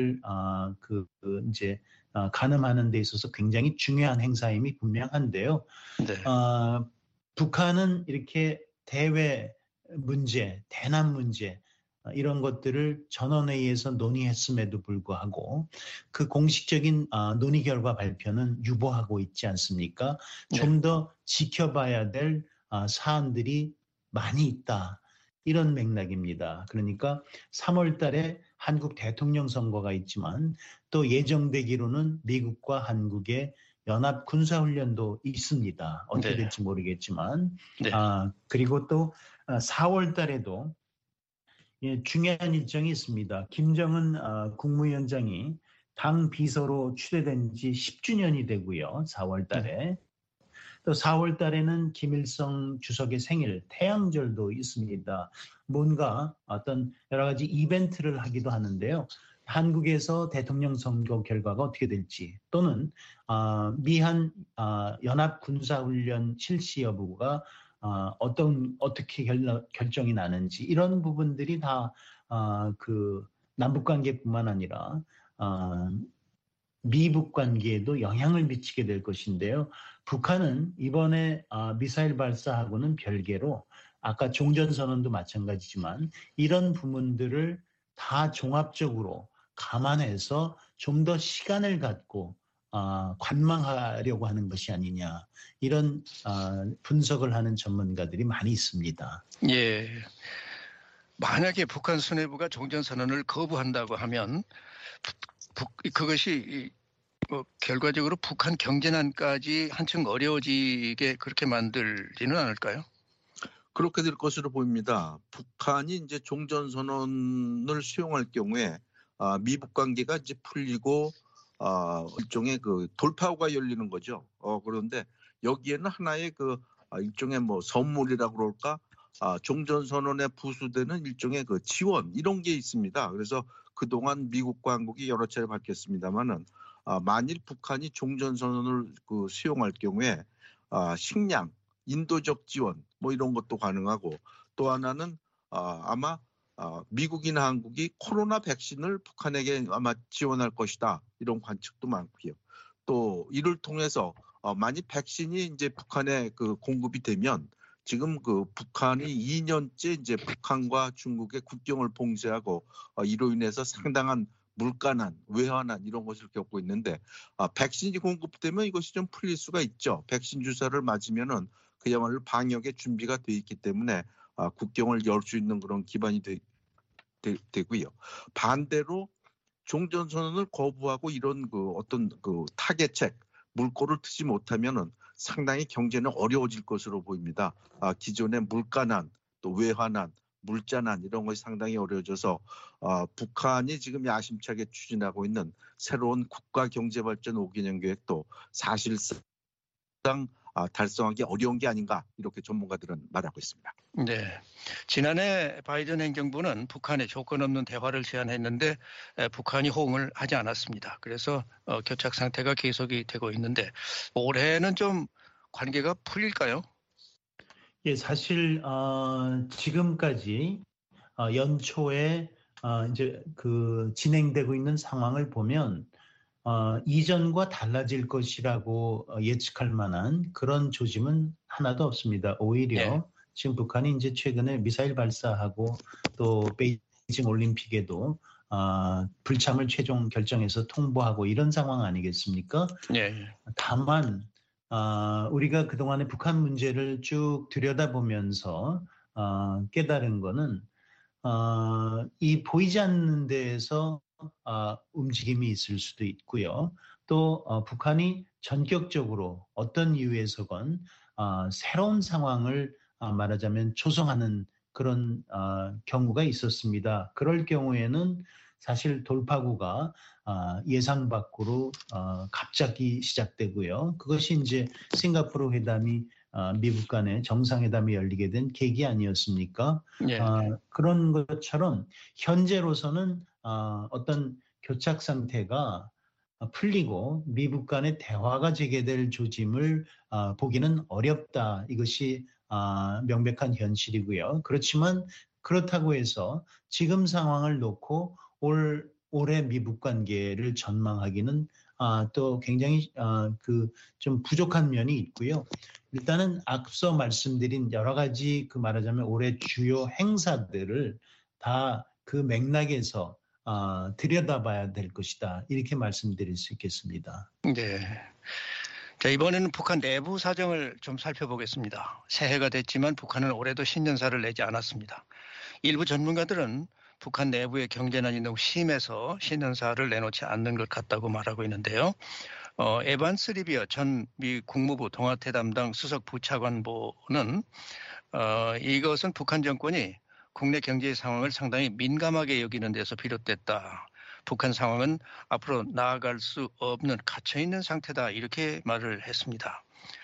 이제 가늠하는 데 있어서 굉장히 중요한 행사임이 분명한데요.
네.
북한은 이렇게 대외 문제, 대남 문제 이런 것들을 전원회의에서 논의했음에도 불구하고 그 공식적인 논의 결과 발표는 유보하고 있지 않습니까? 좀 더 지켜봐야 될 사안들이 많이 있다. 이런 맥락입니다. 그러니까 3월 달에 한국 대통령 선거가 있지만 또 예정되기로는 미국과 한국의 연합 군사훈련도 있습니다. 어떻게 될지 모르겠지만.
네.
그리고 또 4월 달에도 중요한 일정이 있습니다. 김정은 국무위원장이 당 비서로 추대된 지 10주년이 되고요. 4월 달에. 또 4월 달에는 김일성 주석의 생일, 태양절도 있습니다. 뭔가 어떤 여러 가지 이벤트를 하기도 하는데요. 한국에서 대통령 선거 결과가 어떻게 될지 또는 미한 연합 군사훈련 실시 여부가 어떻게 결정이 나는지 이런 부분들이 다 그 남북 관계뿐만 아니라 미북 관계에도 영향을 미치게 될 것인데요. 북한은 이번에 미사일 발사하고는 별개로 아까 종전선언도 마찬가지지만 이런 부분들을 다 종합적으로 감안해서 좀 더 시간을 갖고 관망하려고 하는 것이 아니냐 이런 분석을 하는 전문가들이 많이 있습니다.
예. 만약에 북한 수뇌부가 종전선언을 거부한다고 하면 그것이 결과적으로 북한 경제난까지 한층 어려워지게 그렇게 만들지는 않을까요?
그렇게 될 것으로 보입니다. 북한이 이제 종전선언을 수용할 경우에 미북 관계가 이제 풀리고 일종의 그 돌파구가 열리는 거죠. 그런데 여기에는 하나의 그 일종의 뭐 선물이라고 그럴까? 종전선언에 부수되는 일종의 그 지원 이런 게 있습니다. 그래서 그동안 미국과 한국이 여러 차례 밝혔습니다만은 만일 북한이 종전선언을 그 수용할 경우에 식량, 인도적 지원 뭐 이런 것도 가능하고 또 하나는 아마 미국이나 한국이 코로나 백신을 북한에게 아마 지원할 것이다 이런 관측도 많고요. 또 이를 통해서 만일 백신이 이제 북한에 그 공급이 되면 지금 그 북한이 2년째 이제 북한과 중국의 국경을 봉쇄하고 이로 인해서 상당한 물가난, 외환난 이런 것을 겪고 있는데 백신이 공급되면 이것이 좀 풀릴 수가 있죠. 백신 주사를 맞으면은 그야말로 방역에 준비가 돼 있기 때문에 국경을 열 수 있는 그런 기반이 되고요. 반대로 종전선언을 거부하고 이런 그 어떤 그 타개책, 물꼬를 트지 못하면은 상당히 경제는 어려워질 것으로 보입니다. 기존의 물가난, 또 외환난, 물자난 이런 것이 상당히 어려워져서 북한이 지금 야심차게 추진하고 있는 새로운 국가경제발전 5개년 계획도 사실상 달성하기 어려운 게 아닌가 이렇게 전문가들은 말하고 있습니다.
네, 지난해 바이든 행정부는 북한에 조건 없는 대화를 제안했는데 북한이 호응을 하지 않았습니다. 그래서 교착 상태가 계속이 되고 있는데 올해는 좀 관계가 풀릴까요?
예, 사실 지금까지 연초에 이제 그 진행되고 있는 상황을 보면 이전과 달라질 것이라고 예측할 만한 그런 조짐은 하나도 없습니다. 오히려 지금 북한이 이제 최근에 미사일 발사하고 또 베이징 올림픽에도 불참을 최종 결정해서 통보하고 이런 상황 아니겠습니까?
네.
다만 우리가 그동안의 북한 문제를 쭉 들여다보면서 깨달은 거는 이 보이지 않는 데에서 움직임이 있을 수도 있고요. 또 북한이 전격적으로 어떤 이유에서건 새로운 상황을 말하자면 조성하는 그런 경우가 있었습니다. 그럴 경우에는 사실 돌파구가 예상 밖으로 갑자기 시작되고요. 그것이 이제 싱가포르 회담이 미국 간의 정상회담이 열리게 된 계기 아니었습니까?
네.
그런 것처럼 현재로서는 어떤 교착 상태가 풀리고 미국 간의 대화가 재개될 조짐을 보기는 어렵다. 이것이 명백한 현실이고요. 그렇지만 그렇다고 해서 지금 상황을 놓고 올해 미북 관계를 전망하기는 또 굉장히 좀 부족한 면이 있고요. 일단은 앞서 말씀드린 여러 가지 그 말하자면 올해 주요 행사들을 다 그 맥락에서 들여다봐야 될 것이다. 이렇게 말씀드릴 수 있겠습니다.
네. 자, 이번에는 북한 내부 사정을 좀 살펴보겠습니다. 새해가 됐지만 북한은 올해도 신년사를 내지 않았습니다. 일부 전문가들은 북한 내부의 경제난이 너무 심해서 신년사를 내놓지 않는 것 같다고 말하고 있는데요. 에반스 리비어 전 미 국무부 동아태 담당 수석 부차관보는 이것은 북한 정권이 국내 경제 상황을 상당히 민감하게 여기는 데서 비롯됐다. 북한 상황은 앞으로 나아갈 수 없는 갇혀있는 상태다. 이렇게 말을 했습니다.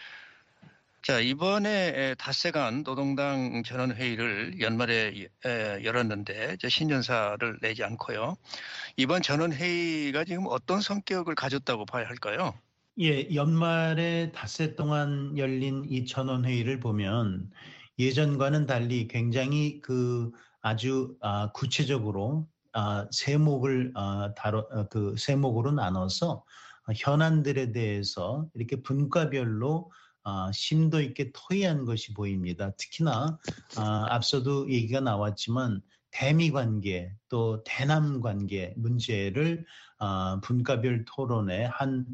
자, 이번에 닷새간 노동당 전원회의를 연말에 열었는데 신년사를 내지 않고요. 이번 전원회의가 지금 어떤 성격을 가졌다고 봐야 할까요?
예, 연말에 닷새 동안 열린 이 전원회의를 보면 예전과는 달리 굉장히 아주 구체적으로 세목을 세목으로 나눠서 현안들에 대해서 이렇게 분과별로 심도 있게 토의한 것이 보입니다. 특히나 앞서도 얘기가 나왔지만 대미 관계 또 대남 관계 문제를 분과별 토론에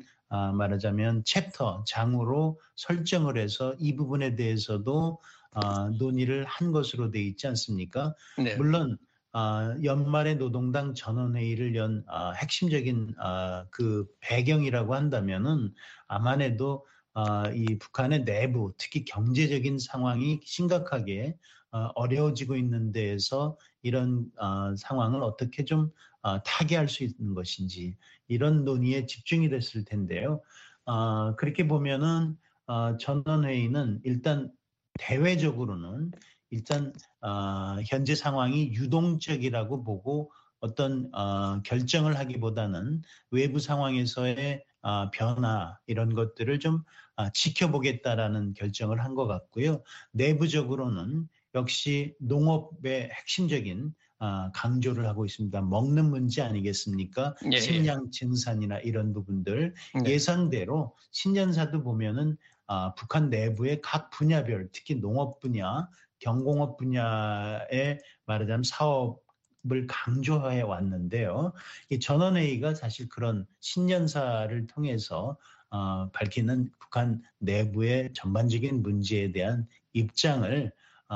말하자면 챕터 장으로 설정을 해서 이 부분에 대해서도 논의를 한 것으로 돼 있지 않습니까?
네.
물론 연말에 노동당 전원회의를 연 핵심적인 그 배경이라고 한다면은 아마도 이 북한의 내부 특히 경제적인 상황이 심각하게 어려워지고 있는 데에서 이런 상황을 어떻게 좀 타개할 수 있는 것인지 이런 논의에 집중이 됐을 텐데요. 그렇게 보면은 전원회의는 일단 대외적으로는 일단 현재 상황이 유동적이라고 보고 어떤 결정을 하기보다는 외부 상황에서의 변화 이런 것들을 좀 지켜보겠다라는 결정을 한 것 같고요. 내부적으로는 역시 농업의 핵심적인 강조를 하고 있습니다. 먹는 문제 아니겠습니까?
예.
식량 증산이나 이런 부분들
네.
예상대로 신년사도 보면은 북한 내부의 각 분야별, 특히 농업 분야, 경공업 분야의 말하자면 사업을 강조해 왔는데요. 이 전원회의가 사실 그런 신년사를 통해서 밝히는 북한 내부의 전반적인 문제에 대한 입장을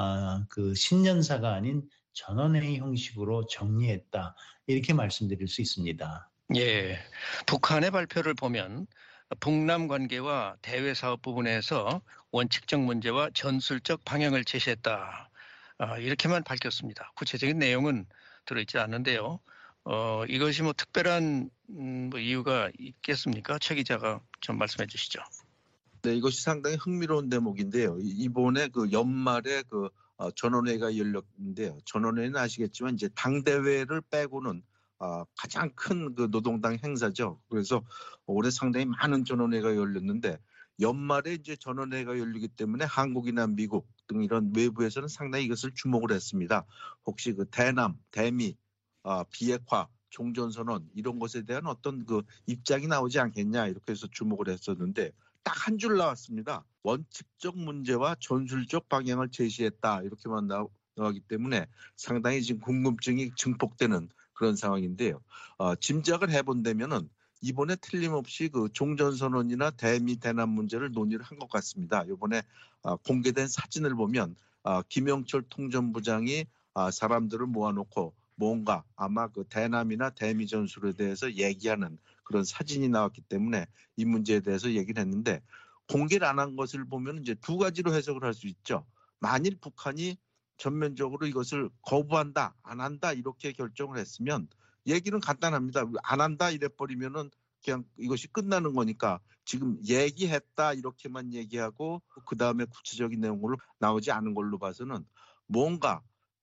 그 신년사가 아닌 전원회의 형식으로 정리했다. 이렇게 말씀드릴 수 있습니다.
예, 북한의 발표를 보면 북남 관계와 대외 사업 부분에서 원칙적 문제와 전술적 방향을 제시했다. 이렇게만 밝혔습니다. 구체적인 내용은 들어있지 않는데요. 이것이 뭐 특별한 이유가 있겠습니까? 최 기자가 좀 말씀해 주시죠.
네, 이것이 상당히 흥미로운 대목인데요. 이번에 그 연말에 그 전원회의가 열렸는데요. 전원회의는 아시겠지만 이제 당대회를 빼고는 가장 큰 그 노동당 행사죠. 그래서 올해 상당히 많은 전원회의가 열렸는데 연말에 이제 전원회의가 열리기 때문에 한국이나 미국 등 이런 외부에서는 상당히 이것을 주목을 했습니다. 혹시 그 대남, 대미, 비핵화, 종전선언 이런 것에 대한 어떤 그 입장이 나오지 않겠냐 이렇게 해서 주목을 했었는데 딱 한 줄 나왔습니다. 원칙적 문제와 전술적 방향을 제시했다 이렇게만 나오기 때문에 상당히 지금 궁금증이 증폭되는 그런 상황인데요. 짐작을 해본다면은 이번에 틀림없이 그 종전선언이나 대미 대남 문제를 논의를 한 것 같습니다. 이번에 공개된 사진을 보면 김영철 통전부장이 사람들을 모아놓고 뭔가 아마 그 대남이나 대미 전술에 대해서 얘기하는 그런 사진이 나왔기 때문에 이 문제에 대해서 얘기를 했는데 공개를 안 한 것을 보면 이제 두 가지로 해석을 할 수 있죠. 만일 북한이 전면적으로 이것을 거부한다, 안 한다 이렇게 결정을 했으면 얘기는 간단합니다. 안 한다 이래버리면은 그냥 이것이 끝나는 거니까 지금 얘기했다 이렇게만 얘기하고 그 다음에 구체적인 내용으로 나오지 않은 걸로 봐서는 뭔가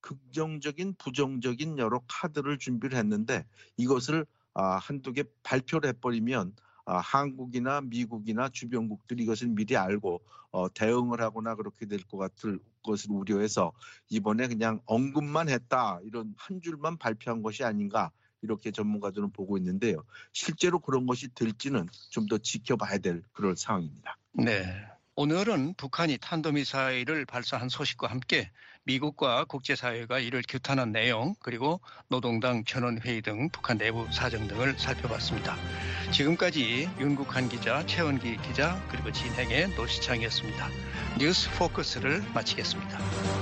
긍정적인 부정적인 여러 카드를 준비를 했는데 이것을 한두 개 발표를 해버리면 한국이나 미국이나 주변국들이 이것을 미리 알고 대응을 하거나 그렇게 될 것 같을 것을 우려해서 이번에 그냥 언급만 했다 이런 한 줄만 발표한 것이 아닌가 이렇게 전문가들은 보고 있는데요. 실제로 그런 것이 될지는 좀 더 지켜봐야 될 그런 상황입니다.
네. 오늘은 북한이 탄도미사일을 발사한 소식과 함께 미국과 국제사회가 이를 규탄한 내용 그리고 노동당 전원회의 등 북한 내부 사정 등을 살펴봤습니다. 지금까지 윤국한 기자, 최원기 기자 그리고 진행의 노시창이었습니다. 뉴스 포커스를 마치겠습니다.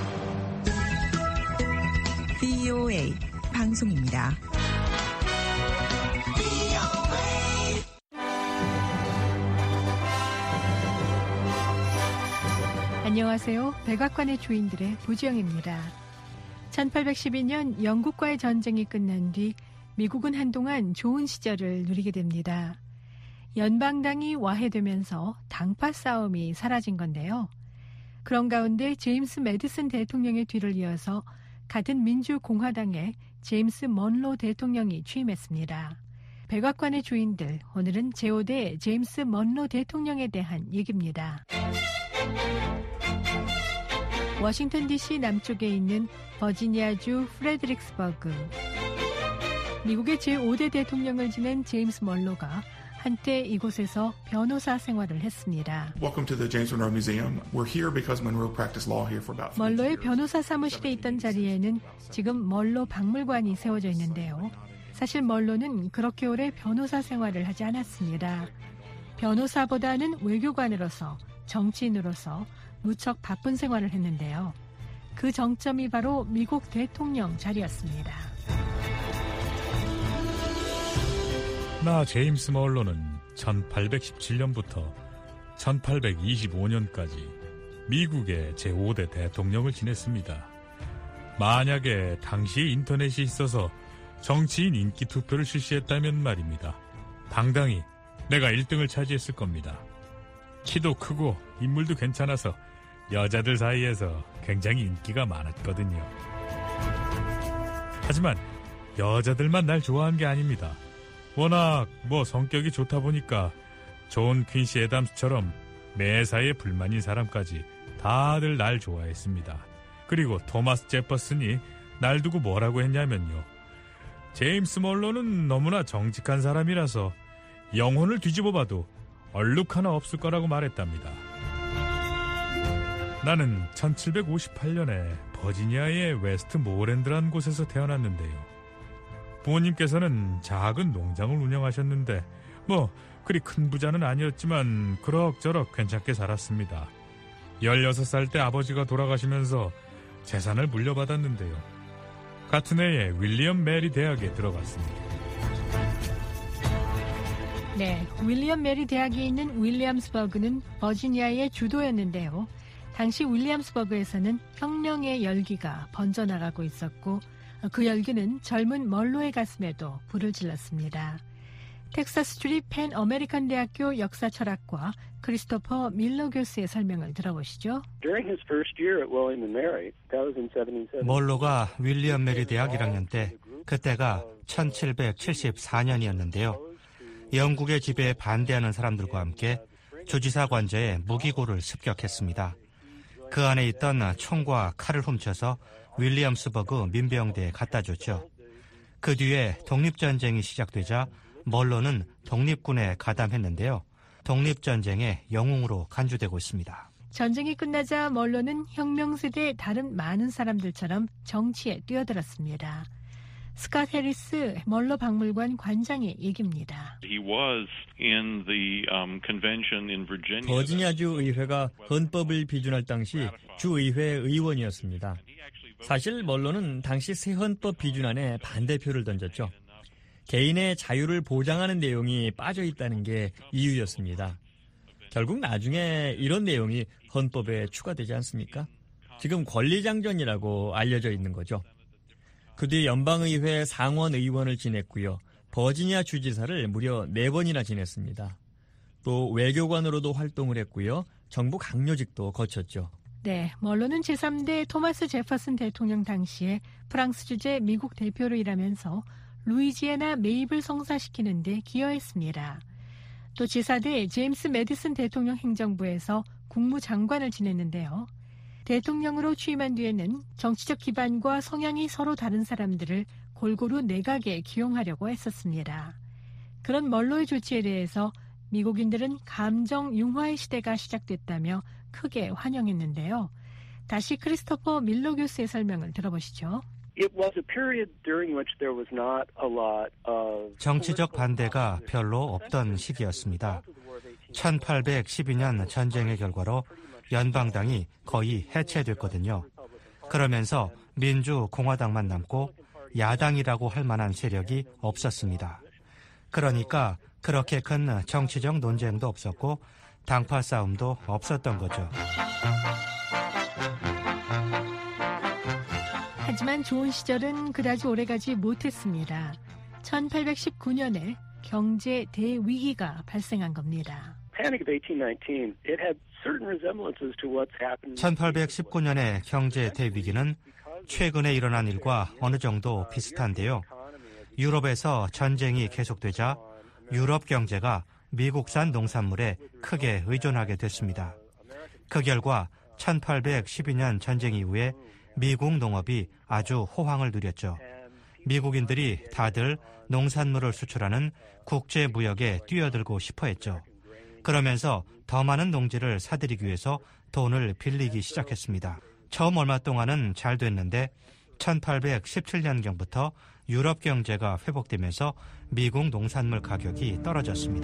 VOA 방송입니다.
안녕하세요. 백악관의 주인들의 부지영입니다. 1812년 영국과의 전쟁이 끝난 뒤 미국은 한동안 좋은 시절을 누리게 됩니다. 연방당이 와해되면서 당파 싸움이 사라진 건데요. 그런 가운데 제임스 매디슨 대통령의 뒤를 이어서 같은 민주공화당의 제임스 먼로 대통령이 취임했습니다. 백악관의 주인들, 오늘은 제5대 제임스 먼로 대통령에 대한 얘기입니다. 워싱턴 DC 남쪽에 있는 버지니아주 프레드릭스버그. 미국의 제5대 대통령을 지낸 제임스 먼로가 한때 이곳에서 변호사 생활을 했습니다. 먼로의 변호사 사무실에 있던 자리에는 지금 먼로 박물관이 세워져 있는데요. 사실 먼로는 그렇게 오래 변호사 생활을 하지 않았습니다. 변호사보다는 외교관으로서, 정치인으로서 무척 바쁜 생활을 했는데요. 그 정점이 바로 미국 대통령 자리였습니다.
나 제임스 먼로는 1817년부터 1825년까지 미국의 제5대 대통령을 지냈습니다. 만약에 당시 인터넷이 있어서 정치인 인기 투표를 실시했다면 말입니다. 당당히 내가 1등을 차지했을 겁니다. 키도 크고 인물도 괜찮아서 여자들 사이에서 굉장히 인기가 많았거든요. 하지만 여자들만 날 좋아한 게 아닙니다. 워낙 성격이 좋다 보니까 존 퀸시 애담스처럼 매사에 불만인 사람까지 다들 날 좋아했습니다. 그리고 토마스 제퍼슨이 날 두고 뭐라고 했냐면요. 제임스 먼로는 너무나 정직한 사람이라서 영혼을 뒤집어봐도 얼룩 하나 없을 거라고 말했답니다. 나는 1758년에 버지니아의 웨스트 모랜드라는 곳에서 태어났는데요. 부모님께서는 작은 농장을 운영하셨는데 그리 큰 부자는 아니었지만 그럭저럭 괜찮게 살았습니다. 16살 때 아버지가 돌아가시면서 재산을 물려받았는데요. 같은 해에 윌리엄 메리 대학에 들어갔습니다.
네, 윌리엄 메리 대학이 있는 윌리엄스버그는 버지니아의 주도였는데요. 당시 윌리엄스버그에서는 혁명의 열기가 번져나가고 있었고 그 열기는 젊은 멀로의 가슴에도 불을 질렀습니다. 텍사스주립 펜 어메리칸 대학교 역사 철학과 크리스토퍼 밀러 교수의 설명을 들어보시죠.
멀로가 윌리엄 메리 대학 1학년 때, 그때가 1774년이었는데요. 영국의 지배에 반대하는 사람들과 함께 주지사 관저에 무기고를 습격했습니다. 그 안에 있던 총과 칼을 훔쳐서 윌리엄스버그 민병대에 갖다 줬죠. 그 뒤에 독립전쟁이 시작되자 멀로는 독립군에 가담했는데요. 독립전쟁의 영웅으로 간주되고 있습니다.
전쟁이 끝나자 멀로는 혁명세대의 다른 많은 사람들처럼 정치에 뛰어들었습니다. 스캇 해리스 멀로 박물관 관장의 얘기입니다.
버지니아주 의회가 헌법을 비준할 당시 주의회 의원이었습니다. 사실 멀로는 당시 새 헌법 비준안에 반대표를 던졌죠. 개인의 자유를 보장하는 내용이 빠져 있다는 게 이유였습니다. 결국 나중에 이런 내용이 헌법에 추가되지 않습니까? 지금 권리장전이라고 알려져 있는 거죠. 그 뒤 연방의회 상원의원을 지냈고요. 버지니아 주지사를 무려 4번이나 지냈습니다. 또 외교관으로도 활동을 했고요. 정부 강요직도 거쳤죠.
네, 멀로는 제3대 토마스 제퍼슨 대통령 당시에 프랑스 주재 미국 대표로 일하면서 루이지애나 매입을 성사시키는 데 기여했습니다. 또 제4대 제임스 매디슨 대통령 행정부에서 국무장관을 지냈는데요. 대통령으로 취임한 뒤에는 정치적 기반과 성향이 서로 다른 사람들을 골고루 내각에 기용하려고 했었습니다. 그런 멀로의 조치에 대해서 미국인들은 감정 융화의 시대가 시작됐다며 크게 환영했는데요. 다시 크리스토퍼 밀러 교수의 설명을 들어보시죠.
정치적 반대가 별로 없던 시기였습니다. 1812년 전쟁의 결과로 연방당이 거의 해체됐거든요. 그러면서 민주공화당만 남고 야당이라고 할 만한 세력이 없었습니다. 그러니까 그렇게 큰 정치적 논쟁도 없었고 당파 싸움도 없었던 거죠.
하지만 좋은 시절은 그다지 오래가지 못했습니다. 1819년에 경제 대위기가 발생한 겁니다.
1819년의 경제 대위기는 최근에 일어난 일과 어느 정도 비슷한데요. 유럽에서 전쟁이 계속되자 유럽 경제가 미국산 농산물에 크게 의존하게 됐습니다. 그 결과 1812년 전쟁 이후에 미국 농업이 아주 호황을 누렸죠. 미국인들이 다들 농산물을 수출하는 국제 무역에 뛰어들고 싶어 했죠. 그러면서 더 많은 농지를 사들이기 위해서 돈을 빌리기 시작했습니다. 처음 얼마 동안은 잘 됐는데 1817년경부터 유럽 경제가 회복되면서 미국 농산물 가격이 떨어졌습니다.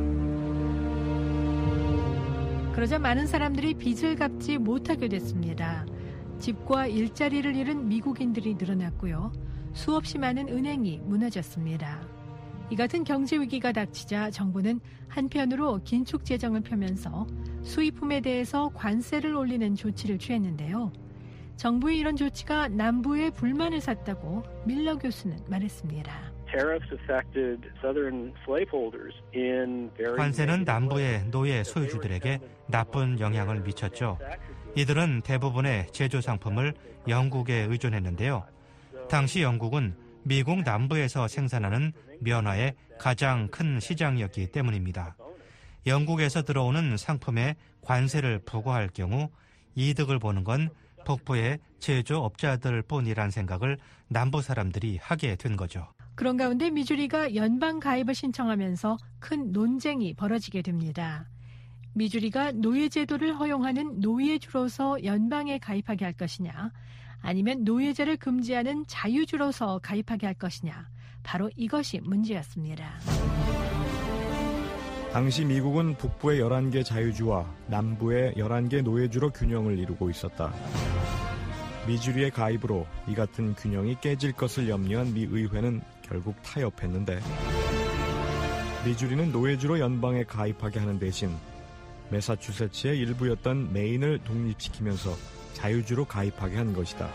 그러자 많은 사람들이 빚을 갚지 못하게 됐습니다. 집과 일자리를 잃은 미국인들이 늘어났고요. 수없이 많은 은행이 무너졌습니다. 이 같은 경제 위기가 닥치자 정부는 한편으로 긴축 재정을 펴면서 수입품에 대해서 관세를 올리는 조치를 취했는데요. 정부의 이런 조치가 남부의 불만을 샀다고 밀러 교수는 말했습니다.
관세는 남부의 노예 소유주들에게 나쁜 영향을 미쳤죠. 이들은 대부분의 제조 상품을 영국에 의존했는데요. 당시 영국은 미국 남부에서 생산하는 면화의 가장 큰 시장이었기 때문입니다. 영국에서 들어오는 상품에 관세를 부과할 경우 이득을 보는 건 북부의 제조업자들 뿐이란 생각을 남부 사람들이 하게 된 거죠.
그런 가운데 미주리가 연방 가입을 신청하면서 큰 논쟁이 벌어지게 됩니다. 미주리가 노예제도를 허용하는 노예주로서 연방에 가입하게 할 것이냐, 아니면 노예제를 금지하는 자유주로서 가입하게 할 것이냐, 바로 이것이 문제였습니다.
당시 미국은 북부의 11개 자유주와 남부의 11개 노예주로 균형을 이루고 있었다. 미주리의 가입으로 이 같은 균형이 깨질 것을 염려한 미 의회는 결국 타협했는데, 미주리는 노예주로 연방에 가입하게 하는 대신 매사추세츠의 일부였던 메인을 독립시키면서 자유주로 가입하게 한 것이다.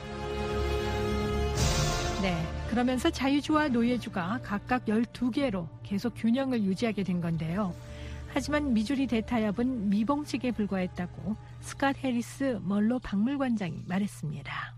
네, 그러면서 자유주와 노예주가 각각 12개로 계속 균형을 유지하게 된 건데요. 하지만 미주리 대타협은 미봉책에 불과했다고 스캇 해리스 멀로 박물관장이 말했습니다.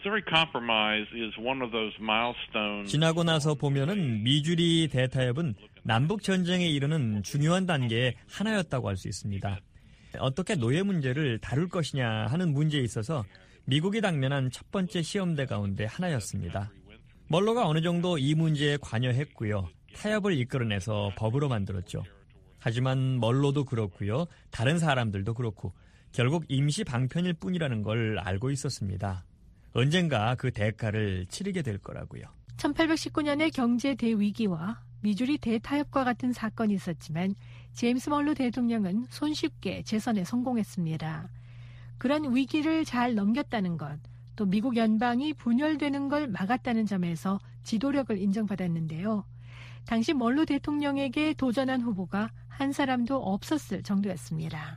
지나고 나서 보면은 미주리 대타협은 남북 전쟁에 이르는 중요한 단계의 하나였다고 할 수 있습니다. 어떻게 노예 문제를 다룰 것이냐 하는 문제에 있어서 미국이 당면한 첫 번째 시험대 가운데 하나였습니다. 멀로가 어느 정도 이 문제에 관여했고요. 타협을 이끌어내서 법으로 만들었죠. 하지만 멀로도 그렇고요. 다른 사람들도 그렇고 결국 임시 방편일 뿐이라는 걸 알고 있었습니다. 언젠가 그 대가를 치르게 될 거라고요.
1819년의 경제 대위기와 미주리 대타협과 같은 사건이 있었지만 제임스 멀로 대통령은 손쉽게 재선에 성공했습니다. 그런 위기를 잘 넘겼다는 것, 또 미국 연방이 분열되는 걸 막았다는 점에서 지도력을 인정받았는데요. 당시 멀로 대통령에게 도전한 후보가 한 사람도 없었을 정도였습니다.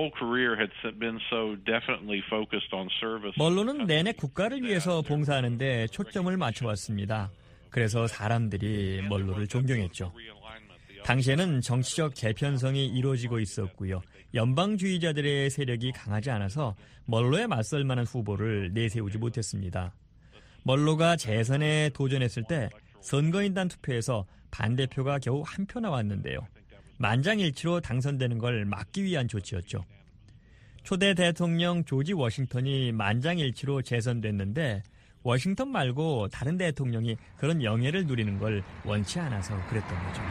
멀로는 내내 국가를 위해서 봉사하는 데 초점을 맞춰왔습니다. 그래서 사람들이 멀로를 존경했죠. 당시에는 정치적 재편성이 이루어지고 있었고요. 연방주의자들의 세력이 강하지 않아서 멀로에 맞설 만한 후보를 내세우지 못했습니다. 멀로가 재선에 도전했을 때 선거인단 투표에서 반대표가 겨우 한 표 나왔는데요. 만장일치로 당선되는 걸 막기 위한 조치였죠. 초대 대통령 조지 워싱턴이 만장일치로 재선됐는데 워싱턴 말고 다른 대통령이 그런 영예를 누리는 걸 원치 않아서 그랬던 거죠.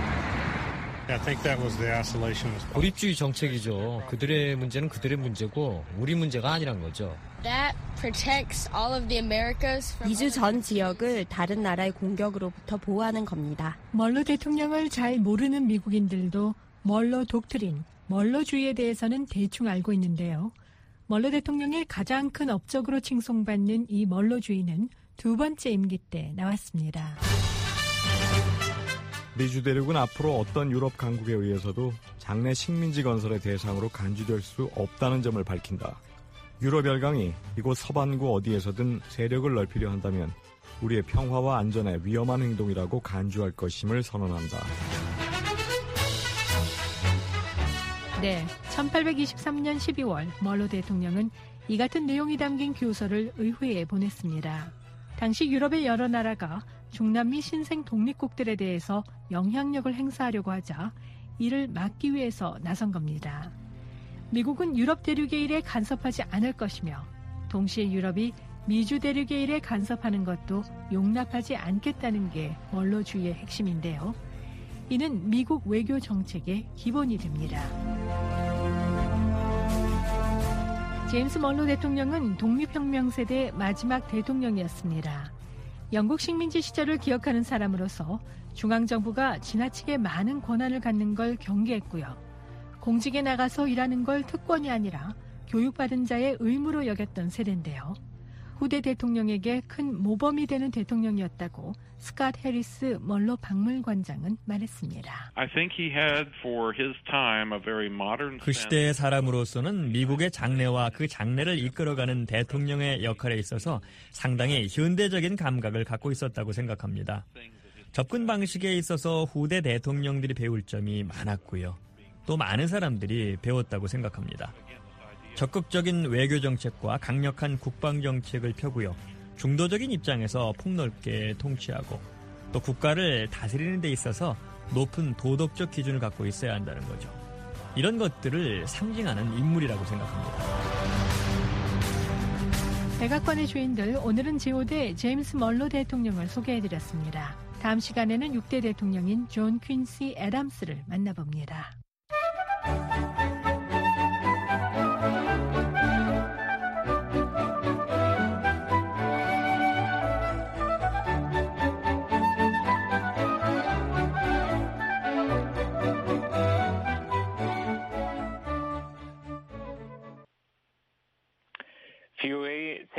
고립주의 정책이죠. 그들의 문제는 그들의 문제고 우리 문제가 아니란 거죠.
미주 전 지역을 다른 나라의 공격으로부터 보호하는 겁니다.
멀로 대통령을 잘 모르는 미국인들도 멀로 독트린, 멀로주의에 대해서는 대충 알고 있는데요. 멀로 대통령의 가장 큰 업적으로 칭송받는 이 멀로주의는 두 번째 임기 때 나왔습니다.
미주 대륙은 앞으로 어떤 유럽 강국에 의해서도 장래 식민지 건설의 대상으로 간주될 수 없다는 점을 밝힌다. 유럽 열강이 이곳 서반구 어디에서든 세력을 넓히려 한다면 우리의 평화와 안전에 위험한 행동이라고 간주할 것임을 선언한다.
네, 1823년 12월 멀로 대통령은 이 같은 내용이 담긴 교서를 의회에 보냈습니다. 당시 유럽의 여러 나라가 중남미 신생 독립국들에 대해서 영향력을 행사하려고 하자 이를 막기 위해서 나선 겁니다. 미국은 유럽 대륙의 일에 간섭하지 않을 것이며 동시에 유럽이 미주 대륙의 일에 간섭하는 것도 용납하지 않겠다는 게 멀로주의의 핵심인데요. 이는 미국 외교 정책의 기본이 됩니다. 제임스 멀로 대통령은 독립혁명 세대의 마지막 대통령이었습니다. 영국 식민지 시절을 기억하는 사람으로서 중앙정부가 지나치게 많은 권한을 갖는 걸 경계했고요. 공직에 나가서 일하는 걸 특권이 아니라 교육받은 자의 의무로 여겼던 세대인데요. 후대 대통령에게 큰 모범이 되는 대통령이었다고 스캇 해리스 멀로 박물관장은 말했습니다.
그 시대의 사람으로서는 미국의 장래와 그 장래를 이끌어가는 대통령의 역할에 있어서 상당히 현대적인 감각을 갖고 있었다고 생각합니다. 접근 방식에 있어서 후대 대통령들이 배울 점이 많았고요. 또 많은 사람들이 배웠다고 생각합니다. 적극적인 외교 정책과 강력한 국방 정책을 펴고요. 중도적인 입장에서 폭넓게 통치하고 또 국가를 다스리는 데 있어서 높은 도덕적 기준을 갖고 있어야 한다는 거죠. 이런 것들을 상징하는 인물이라고 생각합니다.
백악관의 주인들, 오늘은 제5대 제임스 멀로 대통령을 소개해드렸습니다. 다음 시간에는 6대 대통령인 존 퀸시 애덤스를 만나봅니다.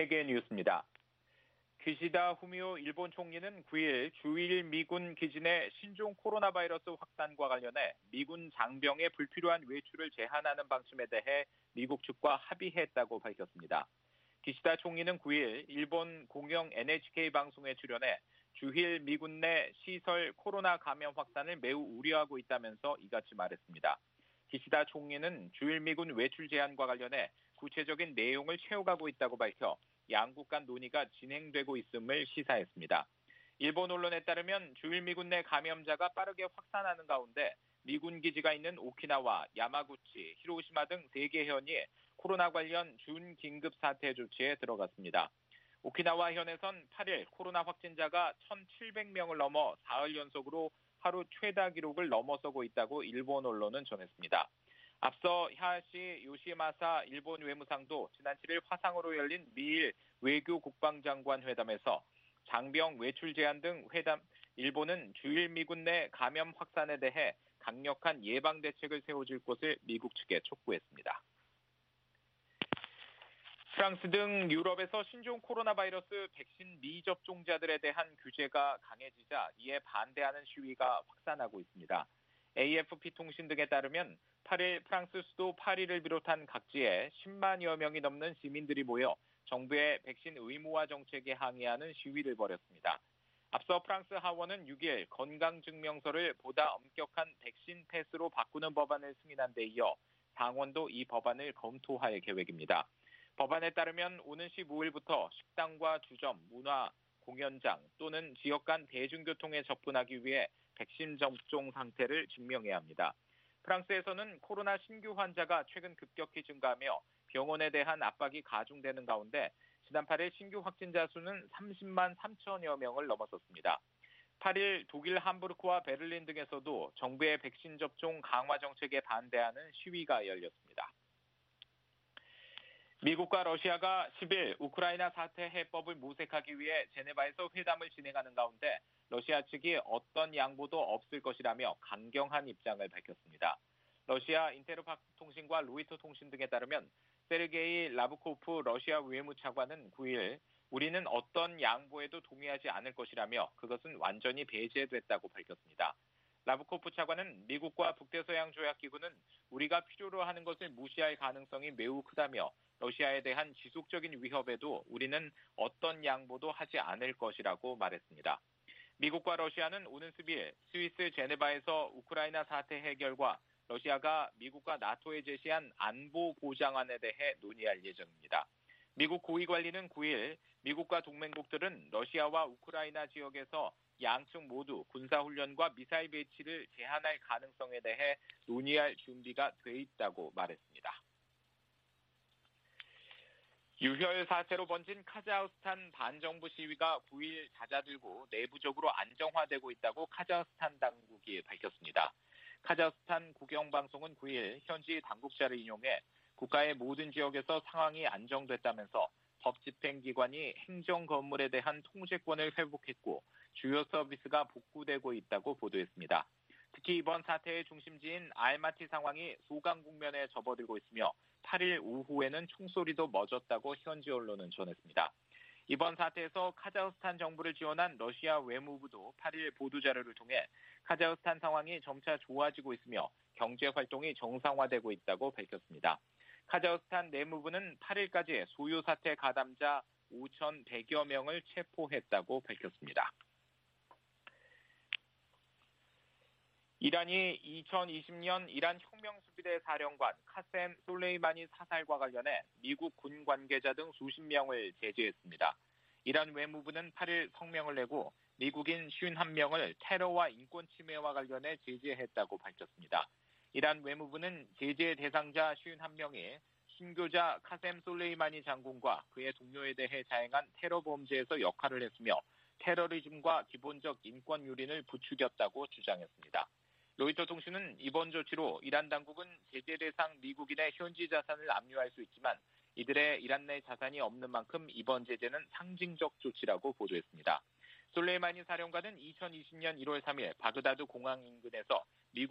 세계 뉴스입니다. 기시다 후미오 일본 총리는 9일 주일 미군 기지 내 신종 코로나 바이러스 확산과 관련해 미군 장병의 불필요한 외출을 제한하는 방침에 대해 미국 측과 합의했다고 밝혔습니다. 기시다 총리는 9일 일본 공영 NHK 방송에 출연해 주일 미군 내 시설 코로나 감염 확산을 매우 우려하고 있다면서 이같이 말했습니다. 기시다 총리는 주일 미군 외출 제한과 관련해 구체적인 내용을 채워가고 있다고 밝혀 양국 간 논의가 진행되고 있음을 시사했습니다. 일본 언론에 따르면 주일 미군 내 감염자가 빠르게 확산하는 가운데 미군 기지가 있는 오키나와, 야마구치, 히로시마 등 3개 현이 코로나 관련 준긴급 사태 조치에 들어갔습니다. 오키나와 현에선 8일 코로나 확진자가 1,700명을 넘어 사흘 연속으로 하루 최다 기록을 넘어서고 있다고 일본 언론은 전했습니다. 앞서 하야시 요시마사 일본 외무상도 지난 7일 화상으로 열린 미일 외교 국방장관 회담에서 장병 외출 제한 등 일본은 주일 미군 내 감염 확산에 대해 강력한 예방 대책을 세워줄 것을 미국 측에 촉구했습니다. 프랑스 등 유럽에서 신종 코로나 바이러스 백신 미접종자들에 대한 규제가 강해지자 이에 반대하는 시위가 확산하고 있습니다. AFP 통신 등에 따르면 8일 프랑스 수도 파리를 비롯한 각지에 10만여 명이 넘는 시민들이 모여 정부의 백신 의무화 정책에 항의하는 시위를 벌였습니다. 앞서 프랑스 하원은 6일 건강증명서를 보다 엄격한 백신 패스로 바꾸는 법안을 승인한 데 이어 상원도 이 법안을 검토할 계획입니다. 법안에 따르면 오는 15일부터 식당과 주점, 문화, 공연장 또는 지역 간 대중교통에 접근하기 위해 백신 접종 상태를 증명해야 합니다. 프랑스에서는 코로나 신규 환자가 최근 급격히 증가하며 병원에 대한 압박이 가중되는 가운데 지난 8일 신규 확진자 수는 30만 3천여 명을 넘어섰습니다. 8일 독일 함부르크와 베를린 등에서도 정부의 백신 접종 강화 정책에 반대하는 시위가 열렸습니다. 미국과 러시아가 10일 우크라이나 사태 해법을 모색하기 위해 제네바에서 회담을 진행하는 가운데 러시아 측이 어떤 양보도 없을 것이라며 강경한 입장을 밝혔습니다. 러시아 인테르팍 통신과 로이터 통신 등에 따르면 세르게이 라브코프 러시아 외무차관은 9일 우리는 어떤 양보에도 동의하지 않을 것이라며 그것은 완전히 배제됐다고 밝혔습니다. 라브코프 차관은 미국과 북대서양조약기구는 우리가 필요로 하는 것을 무시할 가능성이 매우 크다며 러시아에 대한 지속적인 위협에도 우리는 어떤 양보도 하지 않을 것이라고 말했습니다. 미국과 러시아는 오는 10일 스위스 제네바에서 우크라이나 사태 해결과 러시아가 미국과 나토에 제시한 안보 보장안에 대해 논의할 예정입니다. 미국 고위관리는 9일 미국과 동맹국들은 러시아와 우크라이나 지역에서 양측 모두 군사훈련과 미사일 배치를 제한할 가능성에 대해 논의할 준비가 돼 있다고 말했습니다. 유혈 사태로 번진 카자흐스탄 반정부 시위가 9일 잦아들고 내부적으로 안정화되고 있다고 카자흐스탄 당국이 밝혔습니다. 카자흐스탄 국영방송은 9일 현지 당국자를 인용해 국가의 모든 지역에서 상황이 안정됐다면서 법 집행기관이 행정 건물에 대한 통제권을 회복했고 주요 서비스가 복구되고 있다고 보도했습니다. 특히 이번 사태의 중심지인 알마티 상황이 소강 국면에 접어들고 있으며 8일 오후에는 총소리도 멎었다고 현지 언론은 전했습니다. 이번 사태에서 카자흐스탄 정부를 지원한 러시아 외무부도 8일 보도자료를 통해 카자흐스탄 상황이 점차 좋아지고 있으며 경제 활동이 정상화되고 있다고 밝혔습니다. 카자흐스탄 내무부는 8일까지 소요 사태 가담자 5,100여 명을 체포했다고 밝혔습니다. 이란이 2020년 이란 혁명수비대 사령관 카셈 솔레이마니 사살과 관련해 미국 군 관계자 등 수십 명을 제재했습니다. 이란 외무부는 8일 성명을 내고 미국인 51명을 테러와 인권 침해와 관련해 제재했다고 밝혔습니다. 이란 외무부는 제재 대상자 51명이 순교자 카셈 솔레이마니 장군과 그의 동료에 대해 자행한 테러 범죄에서 역할을 했으며 테러리즘과 기본적 인권 유린을 부추겼다고 주장했습니다. 로이터 통신은 이번 조치로 이란 당국은 제재 대상 미국인의 현지 자산을 압류할 수 있지만 이들의 이란 내 자산이 없는 만큼 이번 제재는 상징적 조치라고 보도했습니다. 솔레이마니 사령관은 2020년 1월 3일 바그다드 공항 인근에서 미국